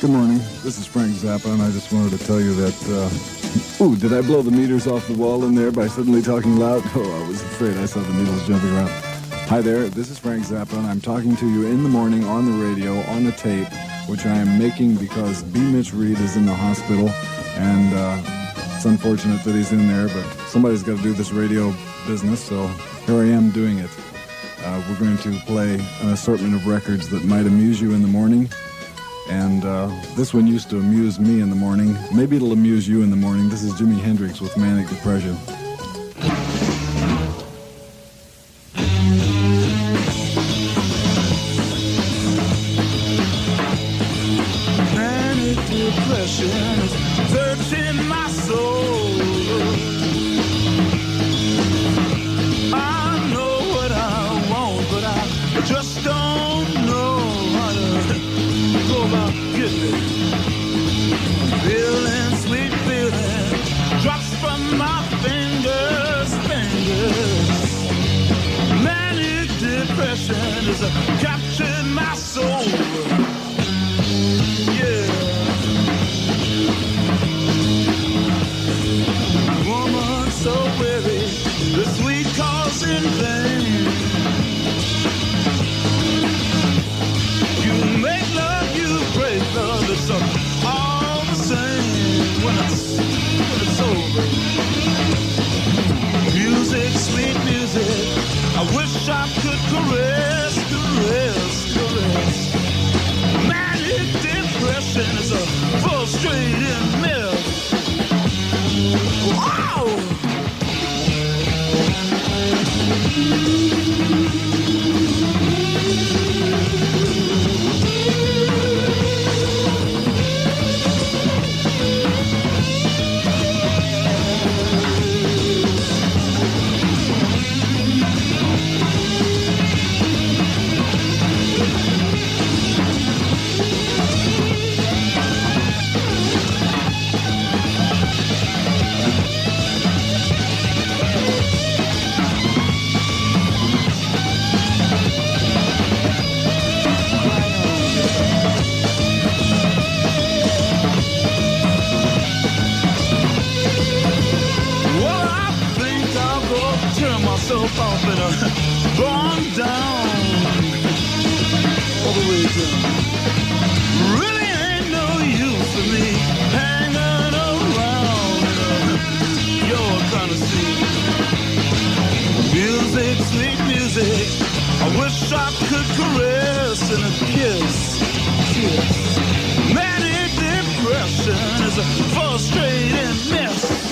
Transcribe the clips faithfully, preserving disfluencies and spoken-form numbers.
Good morning. This is Frank Zappa, and I just wanted to tell you that, uh, ooh, did I blow the meters off the wall in there by suddenly talking loud? Oh, I was afraid I saw the needles jumping around. Hi there, this is Frank Zappa, and I'm talking to you in the morning on the radio, on the tape, which I am making because B. Mitch Reed is in the hospital, and uh, it's unfortunate that he's in there, but somebody's got to do this radio business, so here I am doing it. Uh, we're going to play an assortment of records that might amuse you in the morning. And uh, this one used to amuse me in the morning. Maybe it'll amuse you in the morning. This is Jimi Hendrix with Manic Depression. Manic depression is searching my soul. I know what I want, but I just don't know how to go about getting it. Feeling, sweet feeling, drops from my fingers, fingers. Manic depression has captured my soul. Yeah. Woman so weary, the sweet cause in vain. You make love, you break love, it's all the same when it's, when it's over. Music, sweet music, I wish I could caress, caress, caress. Manic depression is a frustrating mess. Wow! Myself off and uh, gone down all the way down. Really ain't no use for me hanging around uh, your kind of scene. Music, sweet music, I wish I could caress and a kiss, kiss. Manic depression is a frustrating mess.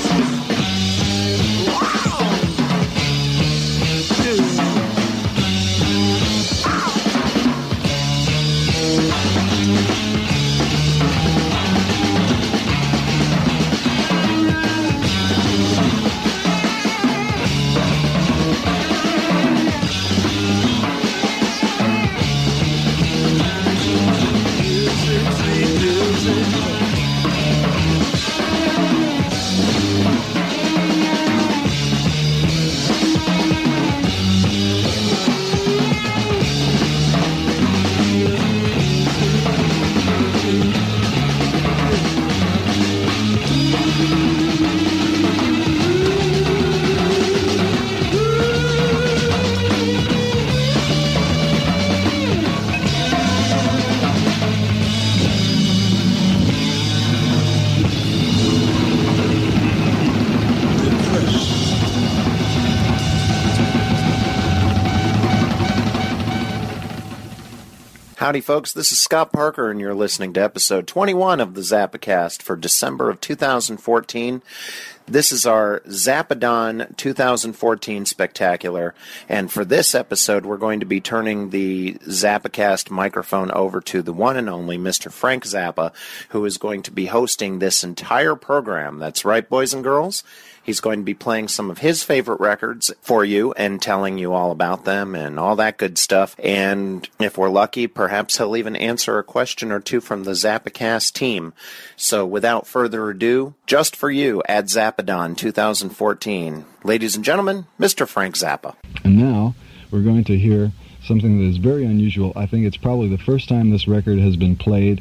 Howdy, folks. This is Scott Parker, and you're listening to episode twenty-one of the Zappacast for December of two thousand fourteen. This is our Zappadon two thousand fourteen Spectacular, and for this episode, we're going to be turning the Zappacast microphone over to the one and only Mister Frank Zappa, who is going to be hosting this entire program. That's right, boys and girls. He's going to be playing some of his favorite records for you and telling you all about them and all that good stuff. And if we're lucky, perhaps he'll even answer a question or two from the Zappacast team. So without further ado, just for you at Zappadon two thousand fourteen, ladies and gentlemen, Mister Frank Zappa. And now we're going to hear something that is very unusual. I think it's probably the first time this record has been played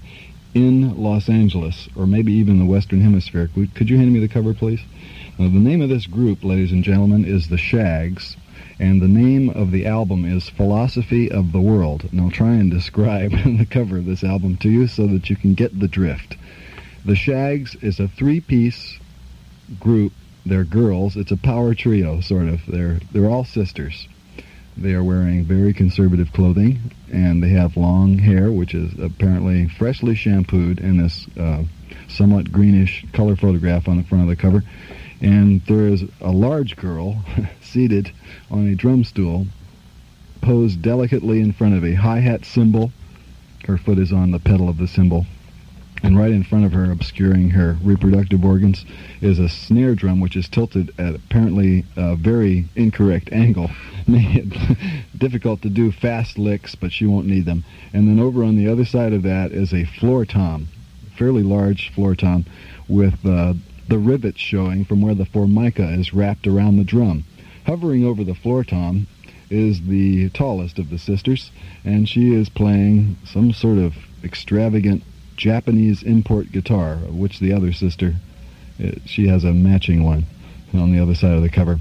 in Los Angeles, or maybe even the Western Hemisphere. Could, could you hand me the cover, please? Now, the name of this group, ladies and gentlemen, is the Shags, and the name of the album is Philosophy of the World. And I'll try and describe the cover of this album to you so that you can get the drift. The Shags is a three-piece group. They're girls. It's a power trio, sort of. They're they're all sisters. They are wearing very conservative clothing, and they have long hair, which is apparently freshly shampooed in this uh, somewhat greenish color photograph on the front of the cover. And there is a large girl seated on a drum stool, posed delicately in front of a hi-hat cymbal. Her foot is on the pedal of the cymbal. And right in front of her, obscuring her reproductive organs, is a snare drum which is tilted at apparently a very incorrect angle. Making it difficult to do fast licks, but she won't need them. And then over on the other side of that is a floor tom, fairly large floor tom, with uh, the rivets showing from where the formica is wrapped around the drum. Hovering over the floor tom is the tallest of the sisters, and she is playing some sort of extravagant Japanese import guitar, of which the other sister, it, she has a matching one on the other side of the cover.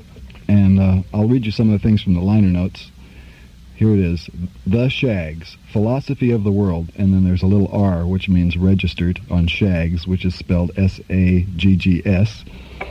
And uh, I'll read you some of the things from the liner notes. Here it is. The Shags, Philosophy of the World, and then there's a little R, which means registered on Shags, which is spelled S A G G S.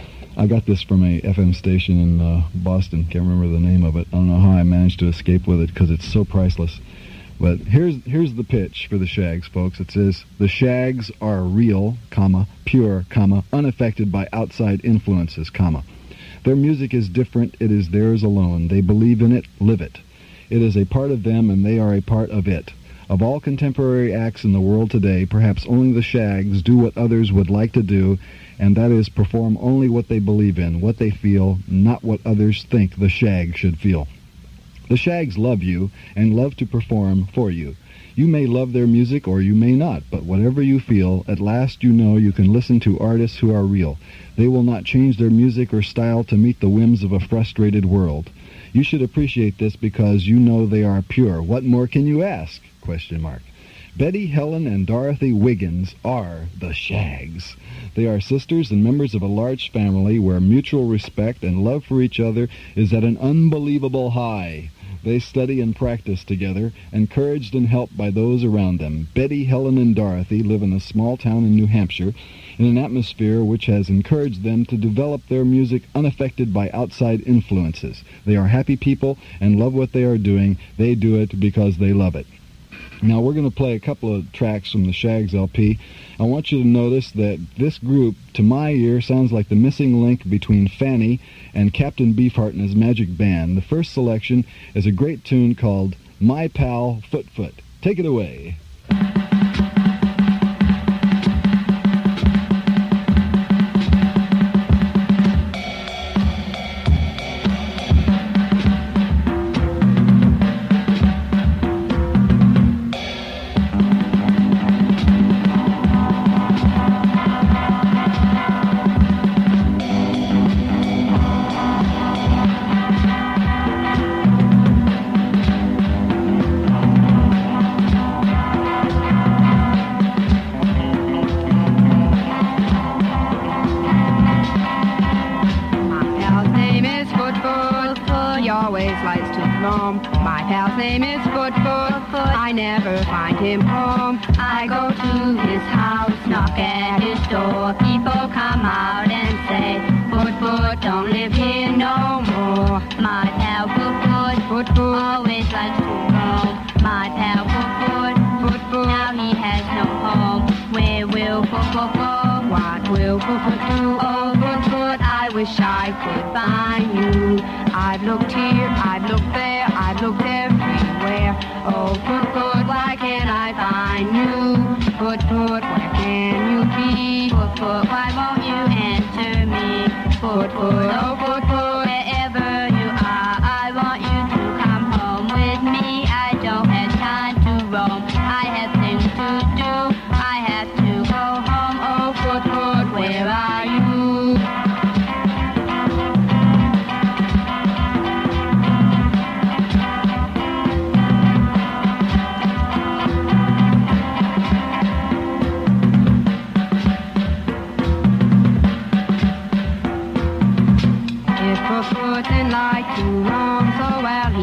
I got this from a F M station in uh, Boston. Can't remember the name of it. I don't know how I managed to escape with it because it's so priceless. But here's here's the pitch for the Shags, folks. It says, the Shags are real, comma, pure, comma, unaffected by outside influences, comma. Their music is different. It is theirs alone. They believe in it, live it. It is a part of them, and they are a part of it. Of all contemporary acts in the world today, perhaps only the Shags do what others would like to do, and that is perform only what they believe in, what they feel, not what others think the Shag should feel. The Shags love you and love to perform for you. You may love their music or you may not, but whatever you feel, at last you know you can listen to artists who are real. They will not change their music or style to meet the whims of a frustrated world. You should appreciate this because you know they are pure. What more can you ask? Question mark. Betty, Helen, and Dorothy Wiggins are the Shags. They are sisters and members of a large family where mutual respect and love for each other is at an unbelievable high. They study and practice together, encouraged and helped by those around them. Betty, Helen, and Dorothy live in a small town in New Hampshire in an atmosphere which has encouraged them to develop their music unaffected by outside influences. They are happy people and love what they are doing. They do it because they love it. Now, we're going to play a couple of tracks from the Shags L P. I want you to notice that this group, to my ear, sounds like the missing link between Fanny and Captain Beefheart and his magic band. The first selection is a great tune called My Pal Foot Foot. Take it away.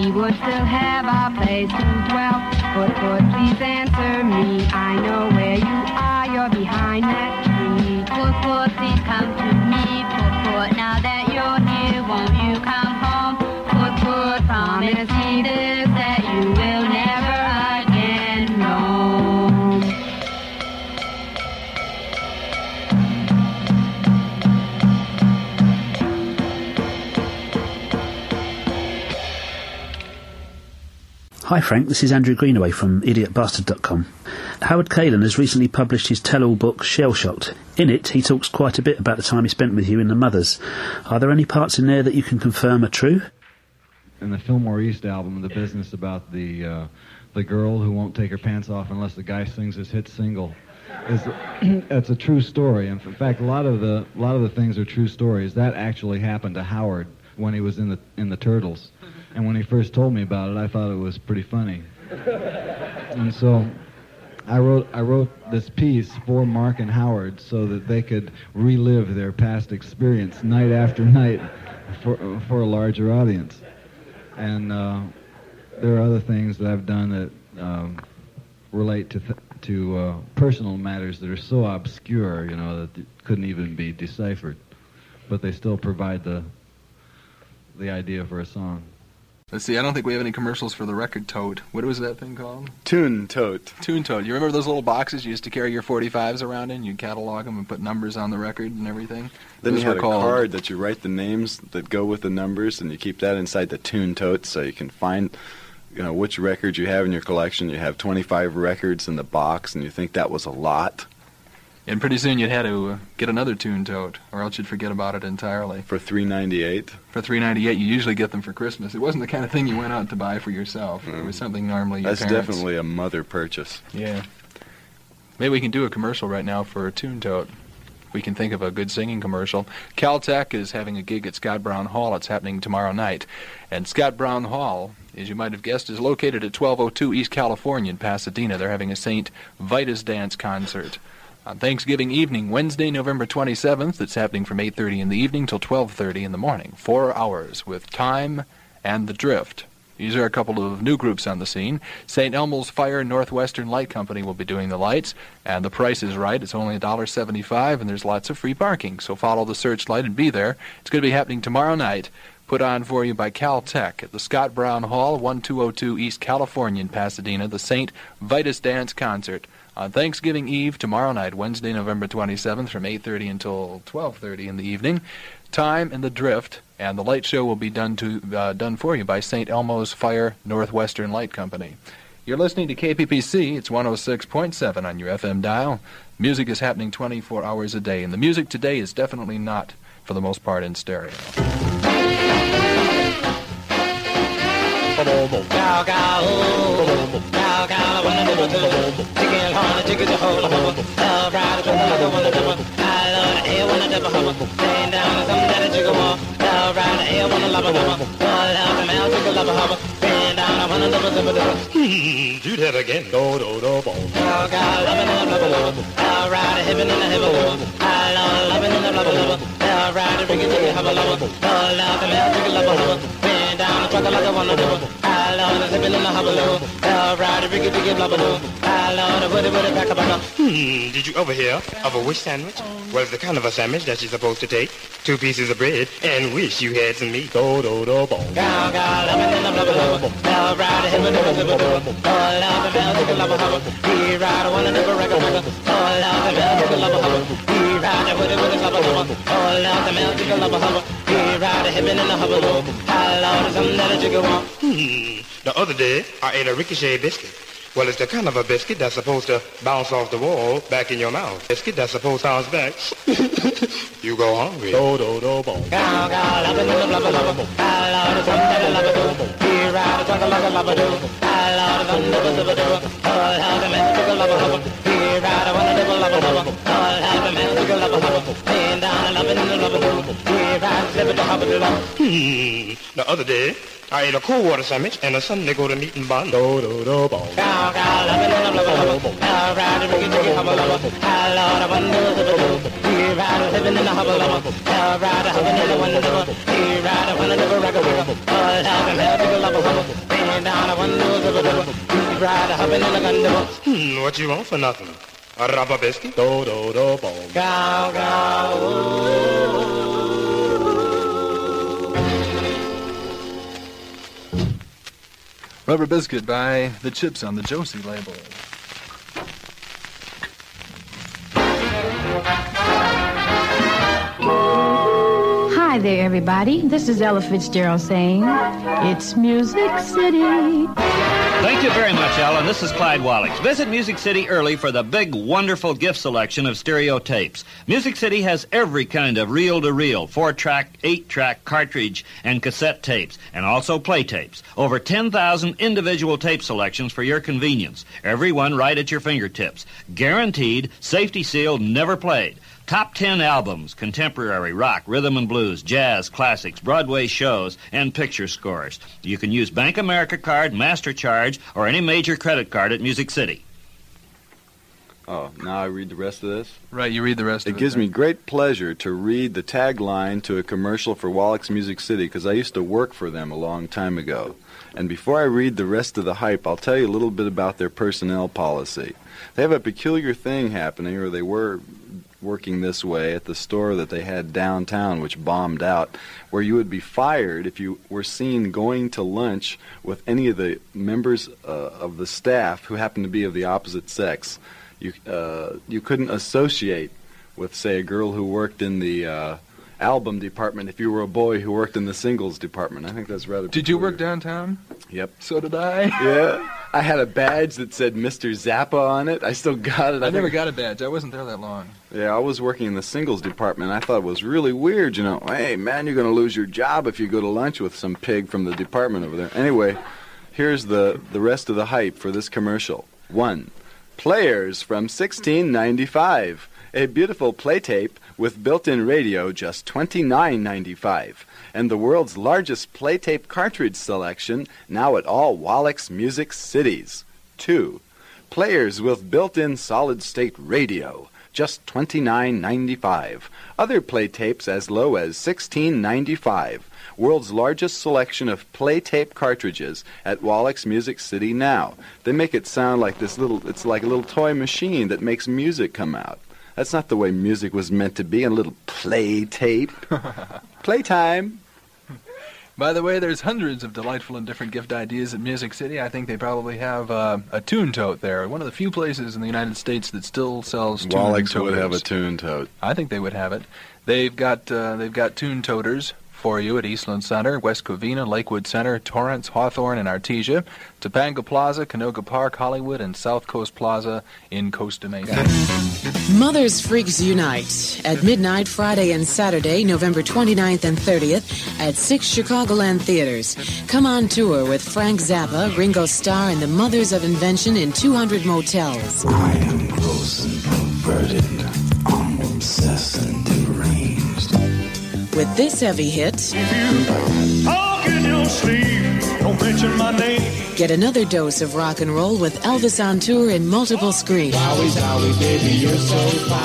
we would still have our place to dwell. Foot, foot, please answer me. I know where you are, you're behind that tree. Foot, foot, please come to me. Foot, foot, now that you're here, won't you come home? Foot, foot, promise me this, that you will never again roam. Hi Frank, this is Andrew Greenaway from idiot bastard dot com. Howard Kaylan has recently published his tell-all book, Shell Shocked. In it, he talks quite a bit about the time he spent with you in the Mothers. Are there any parts in there that you can confirm are true? In the Fillmore East album, the business about the uh, the girl who won't take her pants off unless the guy sings his hit single, is it's a true story. And in fact, a lot of the a lot of the things are true stories. That actually happened to Howard when he was in the in the Turtles. And when he first told me about it, I thought it was pretty funny. And so I wrote I wrote this piece for Mark and Howard so that they could relive their past experience night after night for for a larger audience. And uh, there are other things that I've done that um, relate to th- to uh, personal matters that are so obscure, you know, that it couldn't even be deciphered, but they still provide the the idea for a song. Let's see, I don't think we have any commercials for the record tote. What was that thing called? Tune Tote. Tune Tote. You remember those little boxes you used to carry your forty-fives around in? You'd catalog them and put numbers on the record and everything? Then those you had were a called... card that you write the names that go with the numbers, and you keep that inside the Tune Tote so you can find, you know, which records you have in your collection. You have twenty-five records in the box, and you think that was a lot. And pretty soon you'd have to uh, get another Tune Tote, or else you'd forget about it entirely. For three ninety-eight. For three ninety-eight, you usually get them for Christmas. It wasn't the kind of thing you went out to buy for yourself. Mm. It was something normally your That's parents... definitely a mother purchase. Yeah. Maybe we can do a commercial right now for a Tune Tote. We can think of a good singing commercial. Caltech is having a gig at Scott Brown Hall. It's happening tomorrow night. And Scott Brown Hall, as you might have guessed, is located at twelve oh two East California in Pasadena. They're having a Saint Vitus Dance concert on Thanksgiving evening, Wednesday, November twenty-seventh. It's happening from eight thirty in the evening till twelve thirty in the morning. Four hours with Time and the Drift. These are a couple of new groups on the scene. Saint Elmo's Fire Northwestern Light Company will be doing the lights, and the price is right. It's only one dollar seventy-five, and there's lots of free parking, so follow the searchlight and be there. It's going to be happening tomorrow night, put on for you by Caltech at the Scott Brown Hall, twelve oh two East California in Pasadena, the Saint Vitus Dance Concert on Thanksgiving Eve, tomorrow night, Wednesday, November twenty-seventh, from eight thirty until twelve thirty in the evening. Time and the Drift, and the light show will be done to uh, done for you by Saint Elmo's Fire Northwestern Light Company. You're listening to K P P C. It's one oh six point seven on your F M dial. Music is happening twenty-four hours a day, and the music today is definitely not, for the most part, in stereo. Do that again. Do do do bo. I'll ride a heaven in the heaven. I'll love it in the love love. I'll ride a ring in the heaven love. I'll love the magic love love. Bend down the truck like a one of them. I'll love the heaven in the heaven love. I'll ride a ring in the love love. I'll love the woody woody back up. Hmm. Did you ever hear of a wish sandwich? Well, it's the kind of a sandwich that you're supposed to take two pieces of bread and wish you had some meat. Do do do bo. Gal gal love it in the love love. I'll ride a heaven in the heaven love. I'll love the magic love love. He ride a one of the record record. I'll love the magic love love. He ride a woody woody love love. I'll love the magic love love. He ride a heaven in the heaven love. I'll love something that you go on. Hmm. The other day, I ate a ricochet biscuit. Well, it's the kind of a biscuit that's supposed to bounce off the wall back in your mouth. Biscuit that's supposed to bounce back. You go hungry. Do do do bo. Cow cow love it love love love. I love the something that love do. He ride a truck like a love do. I love the something that love do. All have the magic love love. He ride a one of the love love. All have the magic love love. Laying down a love it in the love do. He ride a slip it to hop it love. Hmm. The other day, I ate a cold water sandwich and a Sunday go to meat and bun. Do do do bo. Cow cow love it love love love. I ride a ricky ricky hubba love. I love the one do do do. He ride a living in the hubba love. I ride a hubba in the one do. He ride a one of the record record. All have the magic love hubba, bend down, I wonder hubba, you ride a hubbing in a gun. Hmm, what you want for nothing? A rubber biscuit? Do, do, do, boom. Gow, gow, ooh. Rubber Biscuit by The Chips on the Josie label. Hi there, everybody. This is Ella Fitzgerald saying, it's Music City. Thank you very much, Ellen. This is Clyde Wallach. Visit Music City early for the big, wonderful gift selection of stereo tapes. Music City has every kind of reel-to-reel, four-track, eight-track, cartridge, and cassette tapes, and also play tapes. Over ten thousand individual tape selections for your convenience. Every one right at your fingertips. Guaranteed, safety-sealed, never played. Top ten albums, contemporary, rock, rhythm and blues, jazz, classics, Broadway shows, and picture scores. You can use Bank America card, MasterCharge, or any major credit card at Music City. Oh, now I read the rest of this? Right, you read the rest it of it. It gives me great pleasure to read the tagline to a commercial for Wallach's Music City, because I used to work for them a long time ago. And before I read the rest of the hype, I'll tell you a little bit about their personnel policy. They have a peculiar thing happening, or they were working this way at the store that they had downtown, which bombed out, where you would be fired if you were seen going to lunch with any of the members uh, of the staff who happened to be of the opposite sex. You uh, you couldn't associate with, say, a girl who worked in the uh, album department if you were a boy who worked in the singles department. I think that's rather Did peculiar. you work downtown? Yep. So did I. Yeah. I had a badge that said Mister Zappa on it. I still got it. I, I never think. got a badge. I wasn't there that long. Yeah, I was working in the singles department. I thought it was really weird, you know. Hey, man, you're going to lose your job if you go to lunch with some pig from the department over there. Anyway, here's the, the rest of the hype for this commercial. One, Players from sixteen ninety-five. A beautiful play tape with built-in radio, just twenty-nine ninety-five. And the world's largest play tape cartridge selection, now at all Wallach's Music Cities. Two, Players with built-in solid-state radio, just twenty-nine ninety-five. Other play tapes as low as sixteen ninety-five. World's largest selection of play tape cartridges at Wallach's Music City now. They make it sound like this little, it's like a little toy machine that makes music come out. That's not the way music was meant to be, a little play tape. Playtime. By the way, there's hundreds of delightful and different gift ideas at Music City. I think they probably have uh, a tune tote there. One of the few places in the United States that still sells tune Wallach's toters. would have a tune tote. I think they would have it. They've got uh, they've got tune toters for you at Eastland Center, West Covina, Lakewood Center, Torrance, Hawthorne, and Artesia, Topanga Plaza, Canoga Park, Hollywood, and South Coast Plaza in Costa Mesa. Mothers Freaks Unite at midnight Friday and Saturday, November twenty-ninth and thirtieth at six Chicagoland Theaters. Come on tour with Frank Zappa, Ringo Starr, and the Mothers of Invention in two hundred motels. I am gross and perverted. I'm obsessed and deranged. With this heavy hit, Talk in your sleep, don't mention my name. get another dose of rock and roll with Elvis on tour in multiple screens. Wowie, wowie, baby, you're so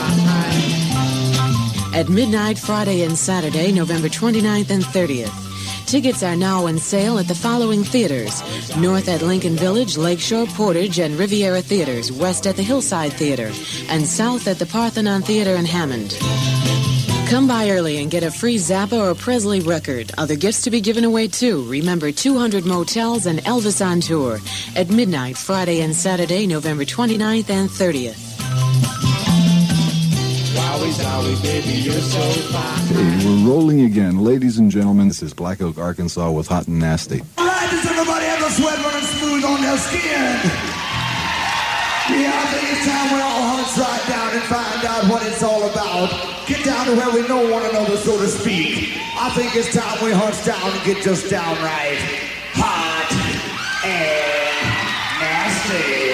fine. At midnight Friday and Saturday, November twenty-ninth and thirtieth. Tickets are now on sale at the following theaters: north at Lincoln Village, Lakeshore, Portage, and Riviera Theaters, west at the Hillside Theater, and south at the Parthenon Theater in Hammond. Come by early and get a free Zappa or Presley record. Other gifts to be given away, too. Remember, two hundred motels and Elvis on tour at midnight, Friday and Saturday, November twenty-ninth and thirtieth. Wowie, wowie, baby, you're so fine. Hey, we're rolling again. Ladies and gentlemen, this is Black Oak, Arkansas with Hot and Nasty. All right, does everybody have the sweat running smooth on their skin? Yeah, I think it's time we all hunch right down and find out what it's all about. Get down to where we know one another, so to speak. I think it's time we hunch down and get just downright hot and nasty.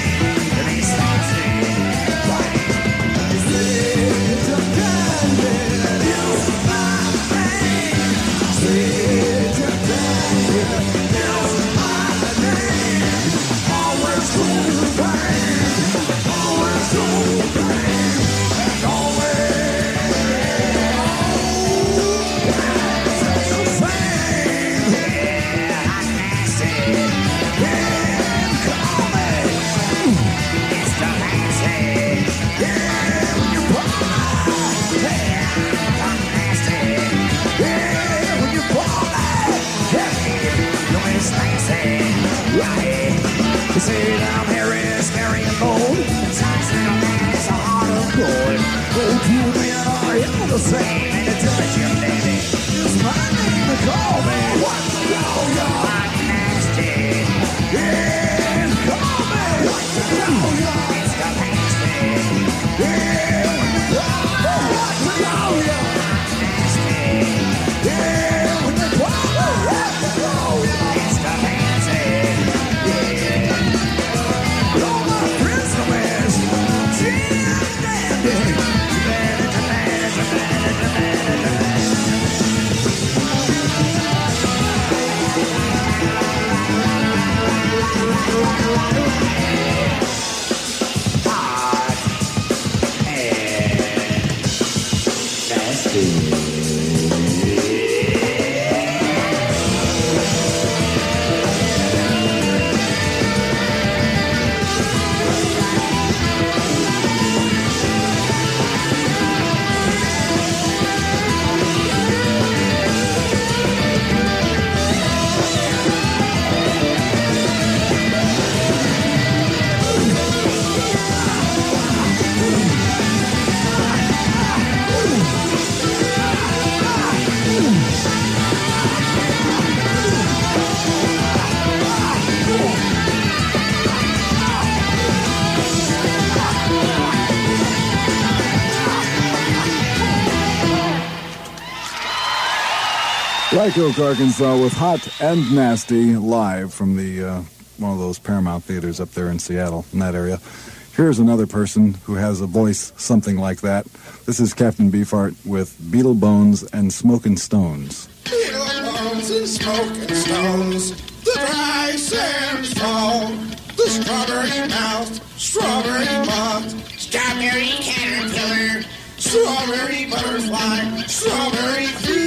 Black Oak, Arkansas, with Hot and Nasty live from the uh, one of those Paramount theaters up there in Seattle, in that area. Here's another person who has a voice something like that. This is Captain Beefheart with Beetle Bones and Smokin' Stones. Beetle Bones and Smokin' Stones, the dry sandstone, the strawberry mouth, strawberry moth, strawberry caterpillar, strawberry butterfly, strawberry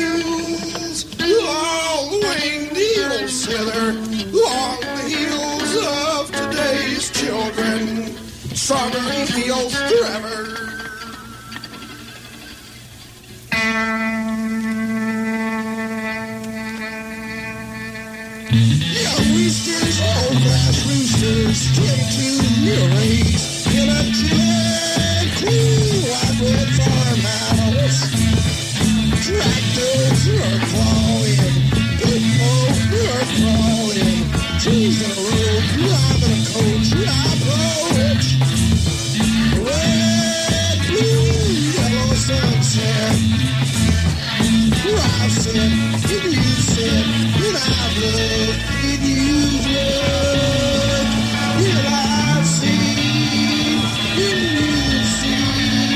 fields, all the winged eagles slither along the heels of today's children. Strawberry fields forever. Yeah, roosters, old grass roosters, twenty-two year race in a chilly, cool, hybrid farmhouse. Tractors are clawing, people are crawling, trees in a row, driving a coach, approach. Red, blue, yellow sunset, rising, in you sit, in I blood, in you blood, in I see, in you see.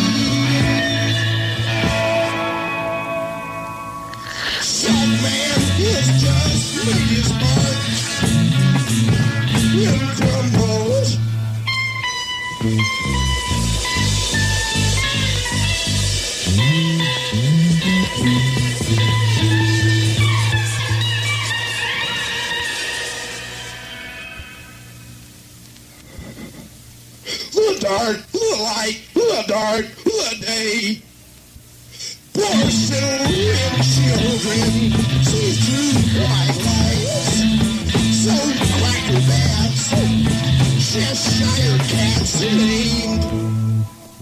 Some man is just his mark, in crumbles. The dark, the light, the dark, the day. Poor silver children see through white lights. So cracker bats, Cheshire cats named.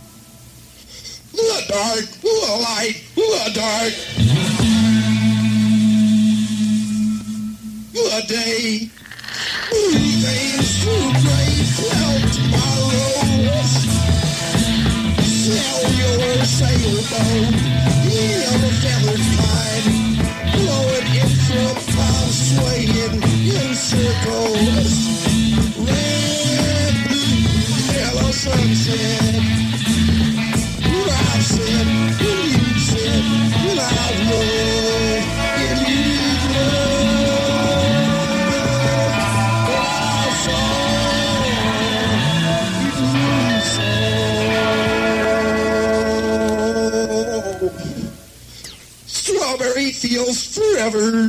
The dark, the light, the dark, the day. Blue veins through gray cloud tomorrows. Cellular sailboat, in a feathered pine, blowing in from palms, swaying in circles. Red, girls forever.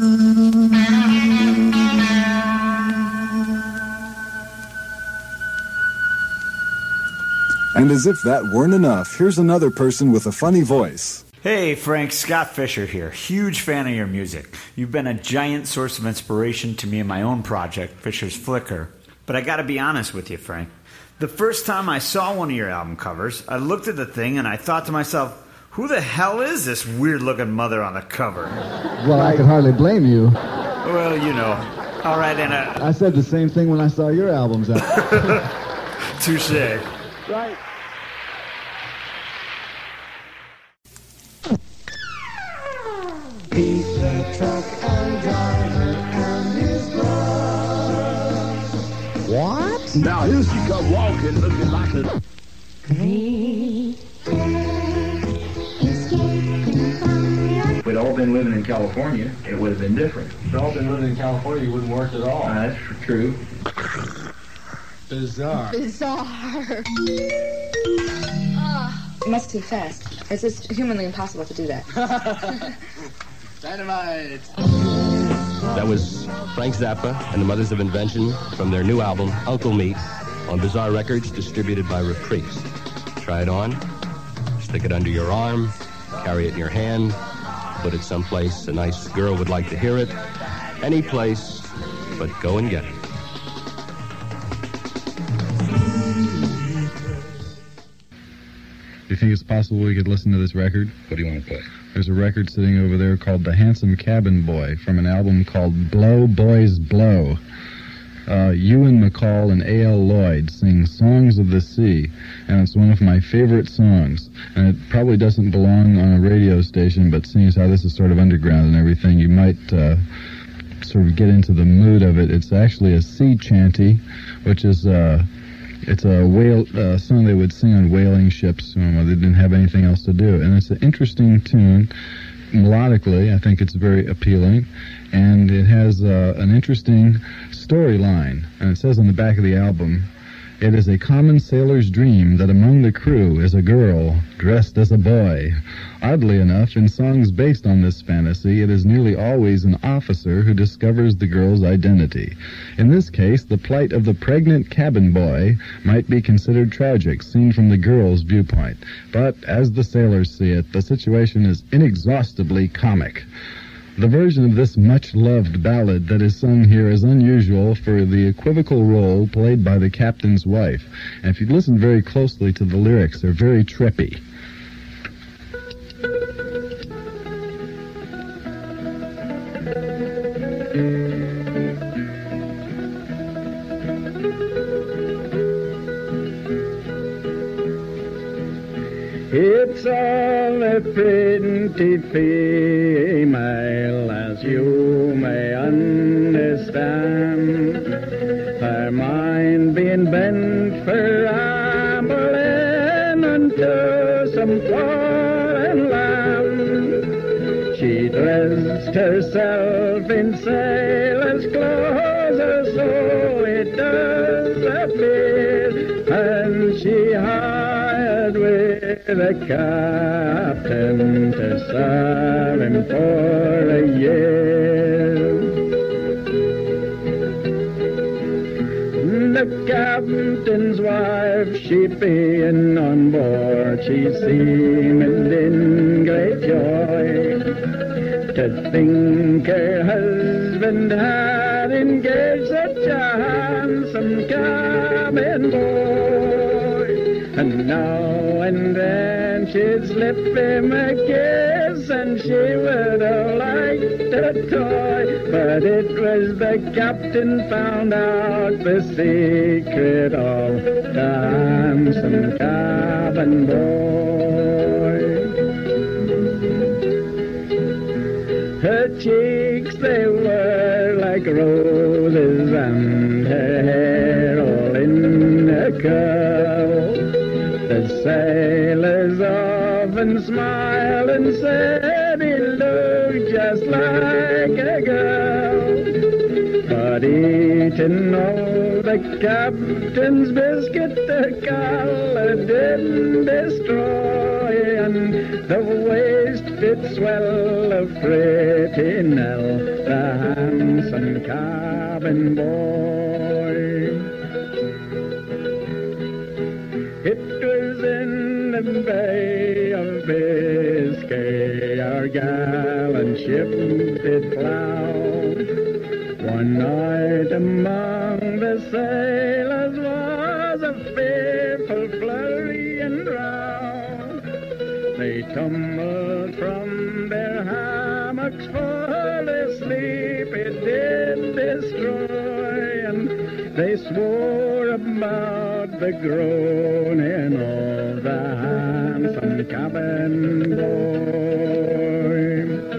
And as if that weren't enough, here's another person with a funny voice. Hey, Frank, Scott Fisher here. Huge fan of your music. You've been a giant source of inspiration to me in my own project, Fisher's Flicker. But I gotta be honest with you, Frank. The first time I saw one of your album covers, I looked at the thing and I thought to myself, who the hell is this weird-looking mother on the cover? Well, I can hardly blame you. Well, you know. All right, and... Uh... I said the same thing when I saw your albums out. Touché. Right. Pizza truck and driver and his brother. What? Now here she come walking, looking like a... If we'd all been living in California, it would have been different. If we'd all been living in California, you wouldn't work at all. Uh, that's true. Bizarre. Bizarre. Ah, much too fast. It's just humanly impossible to do that. Dynamite. That was Frank Zappa and the Mothers of Invention from their new album, Uncle Meat, on Bizarre Records, distributed by Reprise. Try it on, stick it under your arm, carry it in your hand, put it someplace a nice girl would like to hear it. Any place, but go and get it. Do you think it's possible we could listen to this record? What do you want to play? There's a record sitting over there called The Handsome Cabin Boy from an album called Blow Boys Blow. Uh, Ewan McCall and A L Lloyd sing Songs of the Sea, and it's one of my favorite songs. And it probably doesn't belong on a radio station, but seeing as how this is sort of underground and everything, you might uh, sort of get into the mood of it. It's actually a sea chanty, which is... Uh, It's a whale uh, song they would sing on whaling ships when they didn't have anything else to do. And it's an interesting tune. Melodically, I think it's very appealing. And it has uh, an interesting storyline. And it says on the back of the album, "It is a common sailor's dream that among the crew is a girl dressed as a boy. Oddly enough, in songs based on this fantasy, it is nearly always an officer who discovers the girl's identity. In this case, the plight of the pregnant cabin boy might be considered tragic, seen from the girl's viewpoint. But, as the sailors see it, the situation is inexhaustibly comic. The version of this much-loved ballad that is sung here is unusual for the equivocal role played by the captain's wife. And if you listen very closely to the lyrics, they're very trippy. It's all a pretty female, as you may understand. Her mind being bent for rambling unto some foreign land. She dressed herself in sailor's clothes, so it does appear, and she hired with the captain to serve him for a year. The captain's wife, she being on board, she seemed in great joy to think her husband had engaged such a handsome cabin boy. And now and then she'd slip him a kiss, and she would have liked a toy. But it was the captain found out the secret of the handsome cabin boy. Her cheeks, they were like roses, and her hair all in a curl. The sailors often smiled and said he looked just like a girl. But eating all the captain's biscuit, the color didn't destroy, and the waist fit did swell of pretty Nell, the handsome cabin boy. It was in the Bay of Biscay our gallant ship did plow. One night among the sailors was a fearful flurry and row. They tumbled from their hammocks for their sleep it did destroy, and they swore about the groaning of the handsome cabin boy.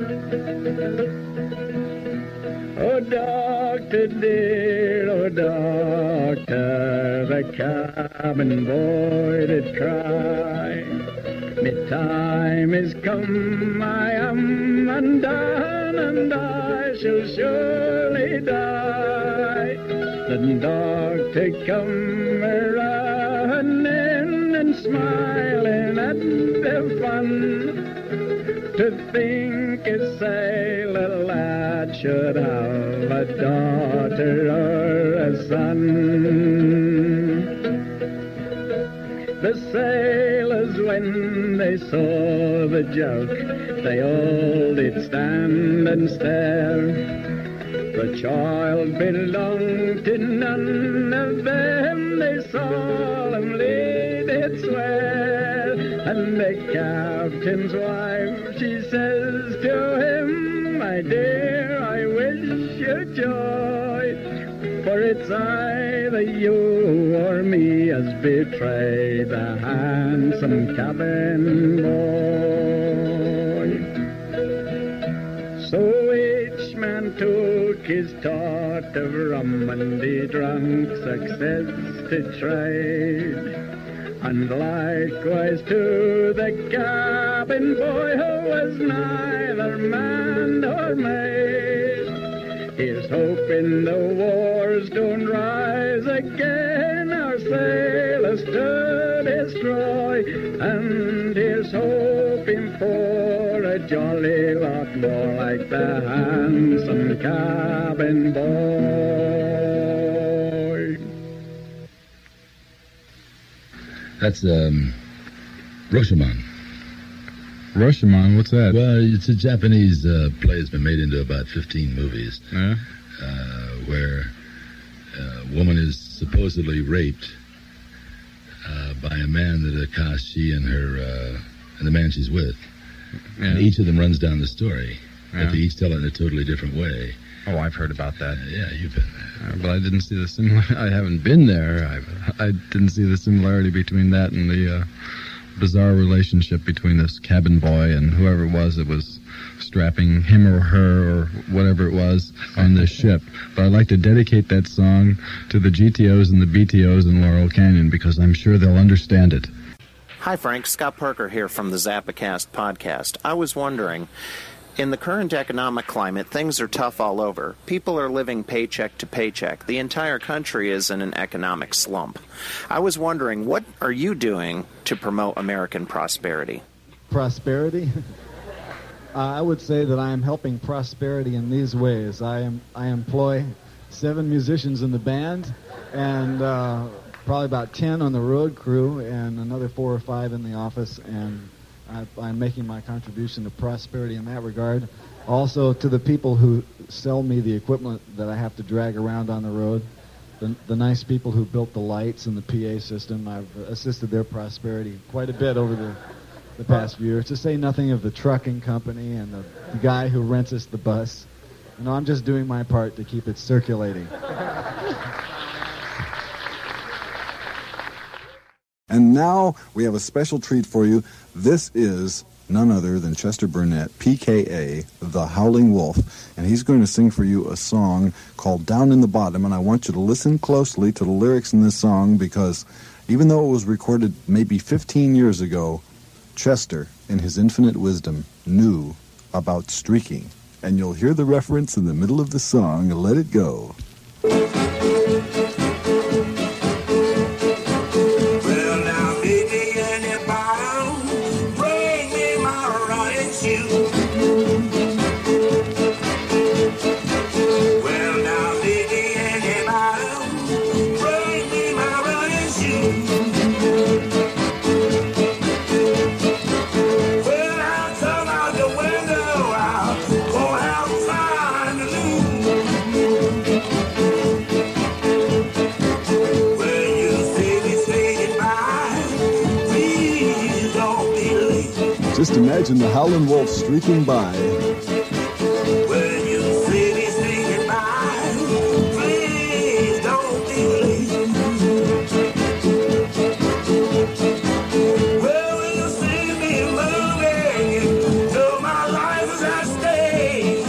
Oh, doctor dear, oh, doctor, the cabin boy did cry. Me time is come, I am undone, and I shall surely die. The doctor come running and smiling at the fun, to think a sailor lad should have a daughter or a son. The sailors, when they saw the joke, they all did stand and stare. The child belonged to none of them, they solemnly did swear. And the captain's wife, she says to him, my dear, I wish you joy, for it's either you or me has betrayed the handsome cabin boy. So each man took his tot of rum, and he drank success to trade. And likewise to the cabin boy who was neither man nor maid. Here's hoping the wars don't rise again, our sailors to destroy. And here's hoping for a jolly lot more like the handsome cabin boy. That's um, Rashomon. Rashomon, what's that? Well, it's a Japanese uh, play. It's been made into about fifteen movies. Yeah? Uh, where a woman is supposedly raped uh, by a man that accosts she and her uh, and the man she's with. Yeah. And each of them runs down the story, Yeah. but they each tell it in a totally different way. Oh, I've heard about that. Uh, yeah, you've been there. Uh, but I didn't see the similar. I haven't been there. I I didn't see the similarity between that and the uh, bizarre relationship between this cabin boy and whoever it was that was strapping him or her or whatever it was on this ship. But I'd like to dedicate that song to the G T Os and the B T Os in Laurel Canyon because I'm sure they'll understand it. Hi, Frank. Scott Parker here from the Zappacast podcast. I was wondering, in the current economic climate, things are tough all over. People are living paycheck to paycheck. The entire country is in an economic slump. I was wondering, what are you doing to promote American prosperity? Prosperity? uh, I would say that I am helping prosperity in these ways. I am I employ seven musicians in the band, and uh, probably about ten on the road crew, and another four or five in the office, and I, I'm making my contribution to prosperity in that regard. Also to the people who sell me the equipment that I have to drag around on the road, the, the nice people who built the lights and the P A system. I've assisted their prosperity quite a bit over the, the past few years, to say nothing of the trucking company and the, the guy who rents us the bus. You know, I'm just doing my part to keep it circulating. And now we have a special treat for you. This is none other than Chester Burnett, P K A, the Howling Wolf. And he's going to sing for you a song called Down in the Bottom. And I want you to listen closely to the lyrics in this song because even though it was recorded maybe fifteen years ago, Chester, in his infinite wisdom, knew about streaking. And you'll hear the reference in the middle of the song, Let It Go. You Just imagine the Howlin' Wolf streaking by. When you see me streaking by, please don't be late. Well, when you see me moving, to my life is at stake.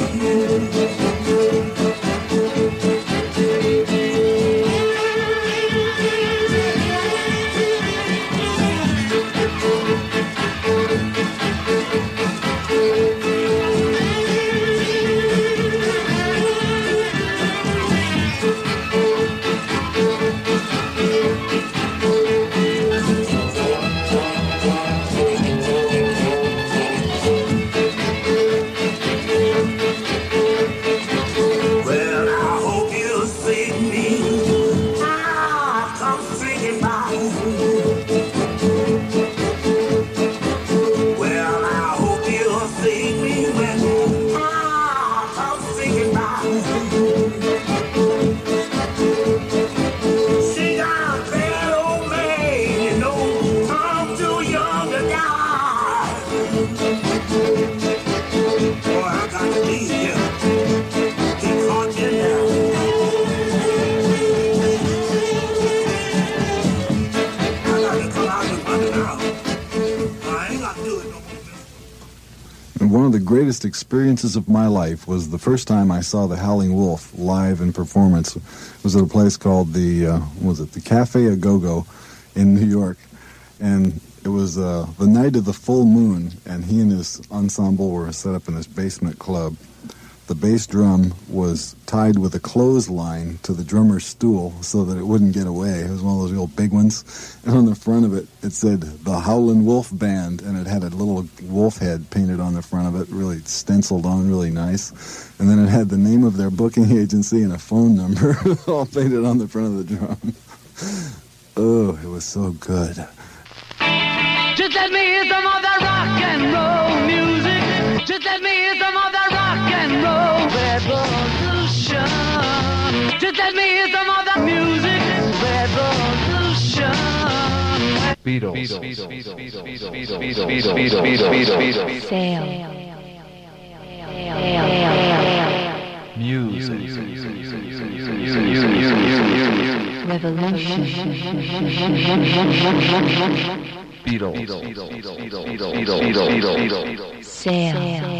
Well, I hope you'll see me. I come streaking by. Well, I hope you'll see me when I come streaking by. She got a bad old man, you know, I'm too young to die. Boy, I got to leave here. Keep on getting down. I got to come out and run it out. I ain't got to do it no more. And one of the greatest experiences of my life was the first time I saw the Howling Wolf live in performance. It was at a place called the, uh, what was it, the Cafe A Go-Go in New York. And it was uh, the night of the full moon, and he and his ensemble were set up in this basement club. The bass drum was tied with a clothesline to the drummer's stool so that it wouldn't get away. It was one of those real big ones. And on the front of it, it said, the Howlin' Wolf Band, and it had a little wolf head painted on the front of it, really stenciled on, really nice. And then it had the name of their booking agency and a phone number all painted on the front of the drum. Oh, it was so good. Just let me hear some of that rock and roll music. Just let me hear some of that rock and roll revolution. Just let me hear some of that music revolution. Beatles. Beatles. Beatles. Beatles. Beatles. Beatles. Sail. Music. Revolution. Beatles. Sail.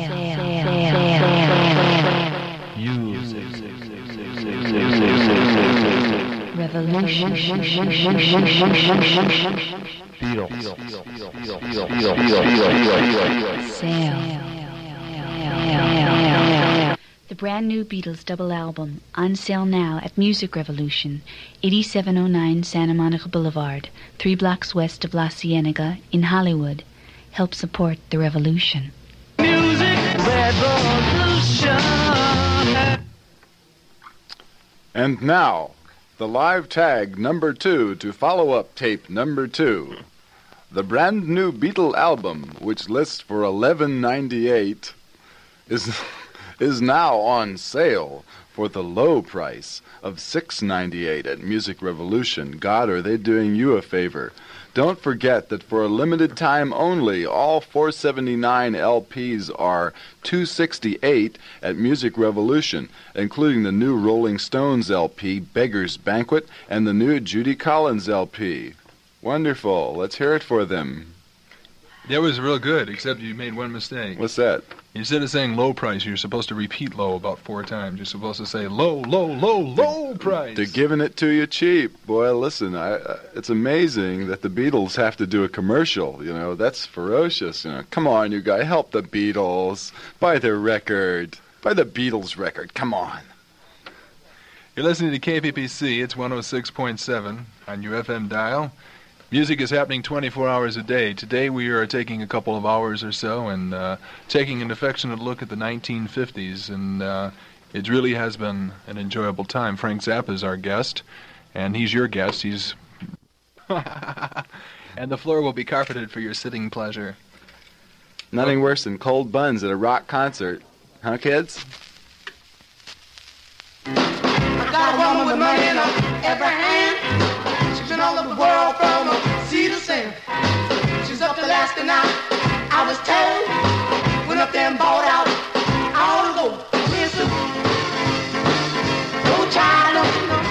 Revolution. Sail. The brand new Beatles double album, on sale now at Music Revolution, eighty-seven oh nine Santa Monica Boulevard, three blocks west of La Cienega in Hollywood. Help support the revolution. And now, the live tag number two to follow up tape number two. The brand new Beatle album, which lists for eleven ninety-eight, is is now on sale for the low price of six ninety-eight at Music Revolution. God, are they doing you a favor? Don't forget that for a limited time only, all four seventy-nine L Ps are two sixty-eight at Music Revolution, including the new Rolling Stones L P, Beggar's Banquet, and the new Judy Collins L P. Wonderful. Let's hear it for them. That was real good, except you made one mistake. What's that? Instead of saying low price, you're supposed to repeat low about four times. You're supposed to say low, low, low, low price. They're giving it to you cheap. Boy, listen, I, uh, it's amazing that the Beatles have to do a commercial. You know, that's ferocious. You know, come on, you guys, help the Beatles. Buy their record. Buy the Beatles record. Come on. You're listening to K P P C. It's one oh six point seven on your F M dial. Music is happening twenty-four hours a day. Today we are taking a couple of hours or so and uh, taking an affectionate look at the nineteen fifties, and uh, it really has been an enjoyable time. Frank Zappa is our guest, and he's your guest. He's and the floor will be carpeted for your sitting pleasure. Nothing worse than cold buns at a rock concert. Huh, kids? I got a woman with money in her every hand. She's been all over the world from sea to sand. She's up to Alaska now, out was told. Went up there and bought out all the gold. Mister, no child, don't you know?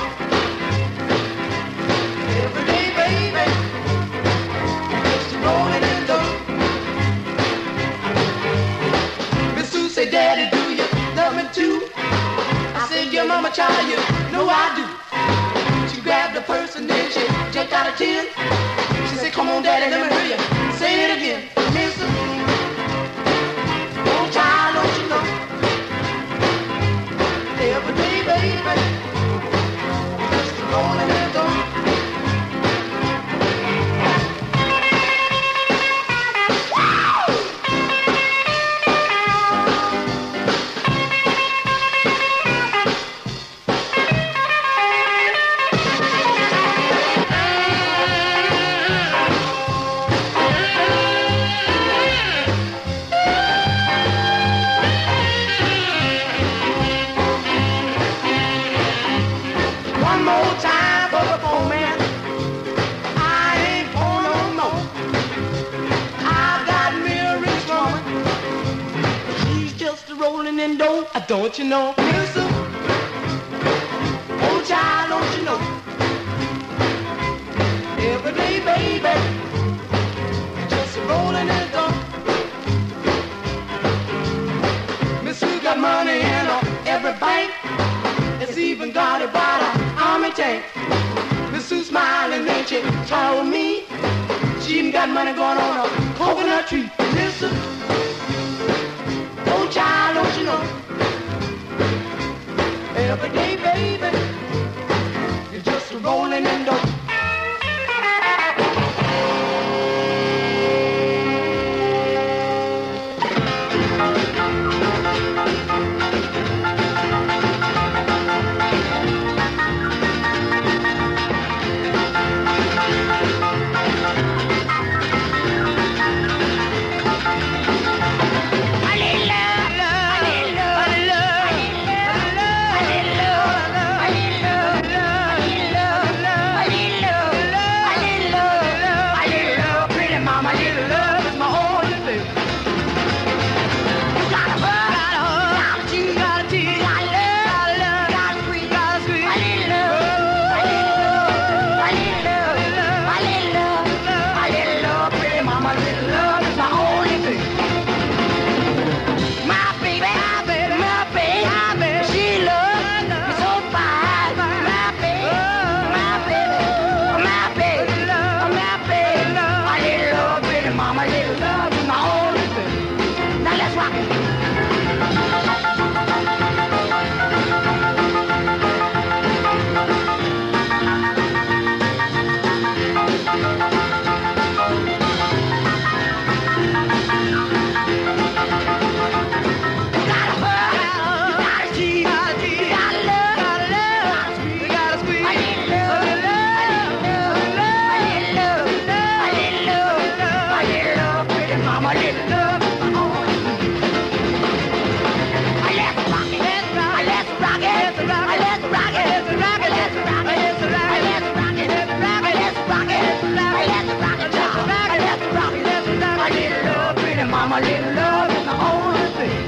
Every day, baby, just rolling in the dough. Miss Sue said, Daddy, do you love me too? I said, yeah, mama, child, you know I do. She grabbed the purse and then she jumped out of tin. She said, come on, Daddy, let me hear you say it again. Mister, oh, child, don't you know? Every day, baby, just rolling in the dough. One more time for the poor man. I ain't poor no more. I've got me a rich woman. She's just rolling in dough. Don't you know, mister? Oh, child, don't you know? Every day, baby, just rolling in dough. Miss Sue got money in uh, every bank. It's even got about a army tank. Miss Sue smiling, then she told me she even got money going on a coconut tree. Listen, oh child, don't you know? Every day, baby, you're just rolling in dough. My little love is the only thing.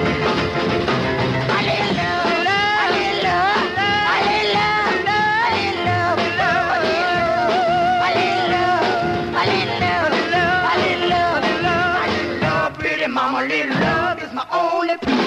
My little love, my little love, my little love, my little love, my little love, my little love, my little love, my little love, my little love, pretty mama, little love is my only thing.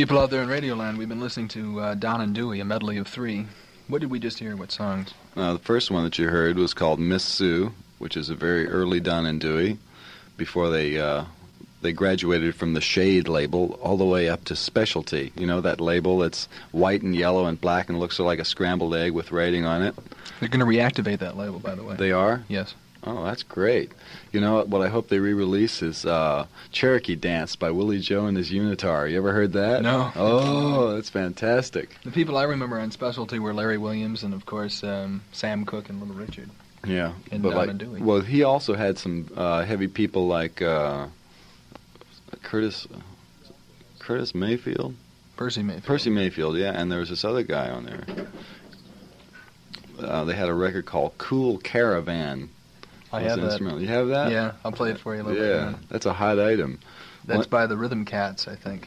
People out there in Radioland, we've been listening to uh, Don and Dewey, a medley of three. What did we just hear? What songs? Uh, the first one that you heard was called Miss Sue, which is a very early Don and Dewey, before they uh, they graduated from the Shade label all the way up to Specialty. You know, that label that's white and yellow and black and looks like a scrambled egg with writing on it? They're going to reactivate that label, by the way. They are? Yes. Oh, that's great. You know, what I hope they re-release is uh, Cherokee Dance by Willie Joe and his Unitar. You ever heard that? No. Oh, that's fantastic. The people I remember on Specialty were Larry Williams and, of course, um, Sam Cooke and Little Richard. Yeah. And but Don like, and Dewey. Well, he also had some uh, heavy people like uh, Curtis uh, Curtis Mayfield? Percy Mayfield. Percy Mayfield, yeah. And there was this other guy on there. Uh, they had a record called Cool Caravan. I have that. You have that? Yeah, I'll play it for you a little yeah, bit. Yeah, that's a hot item. That's what? by the Rhythm Cats, I think.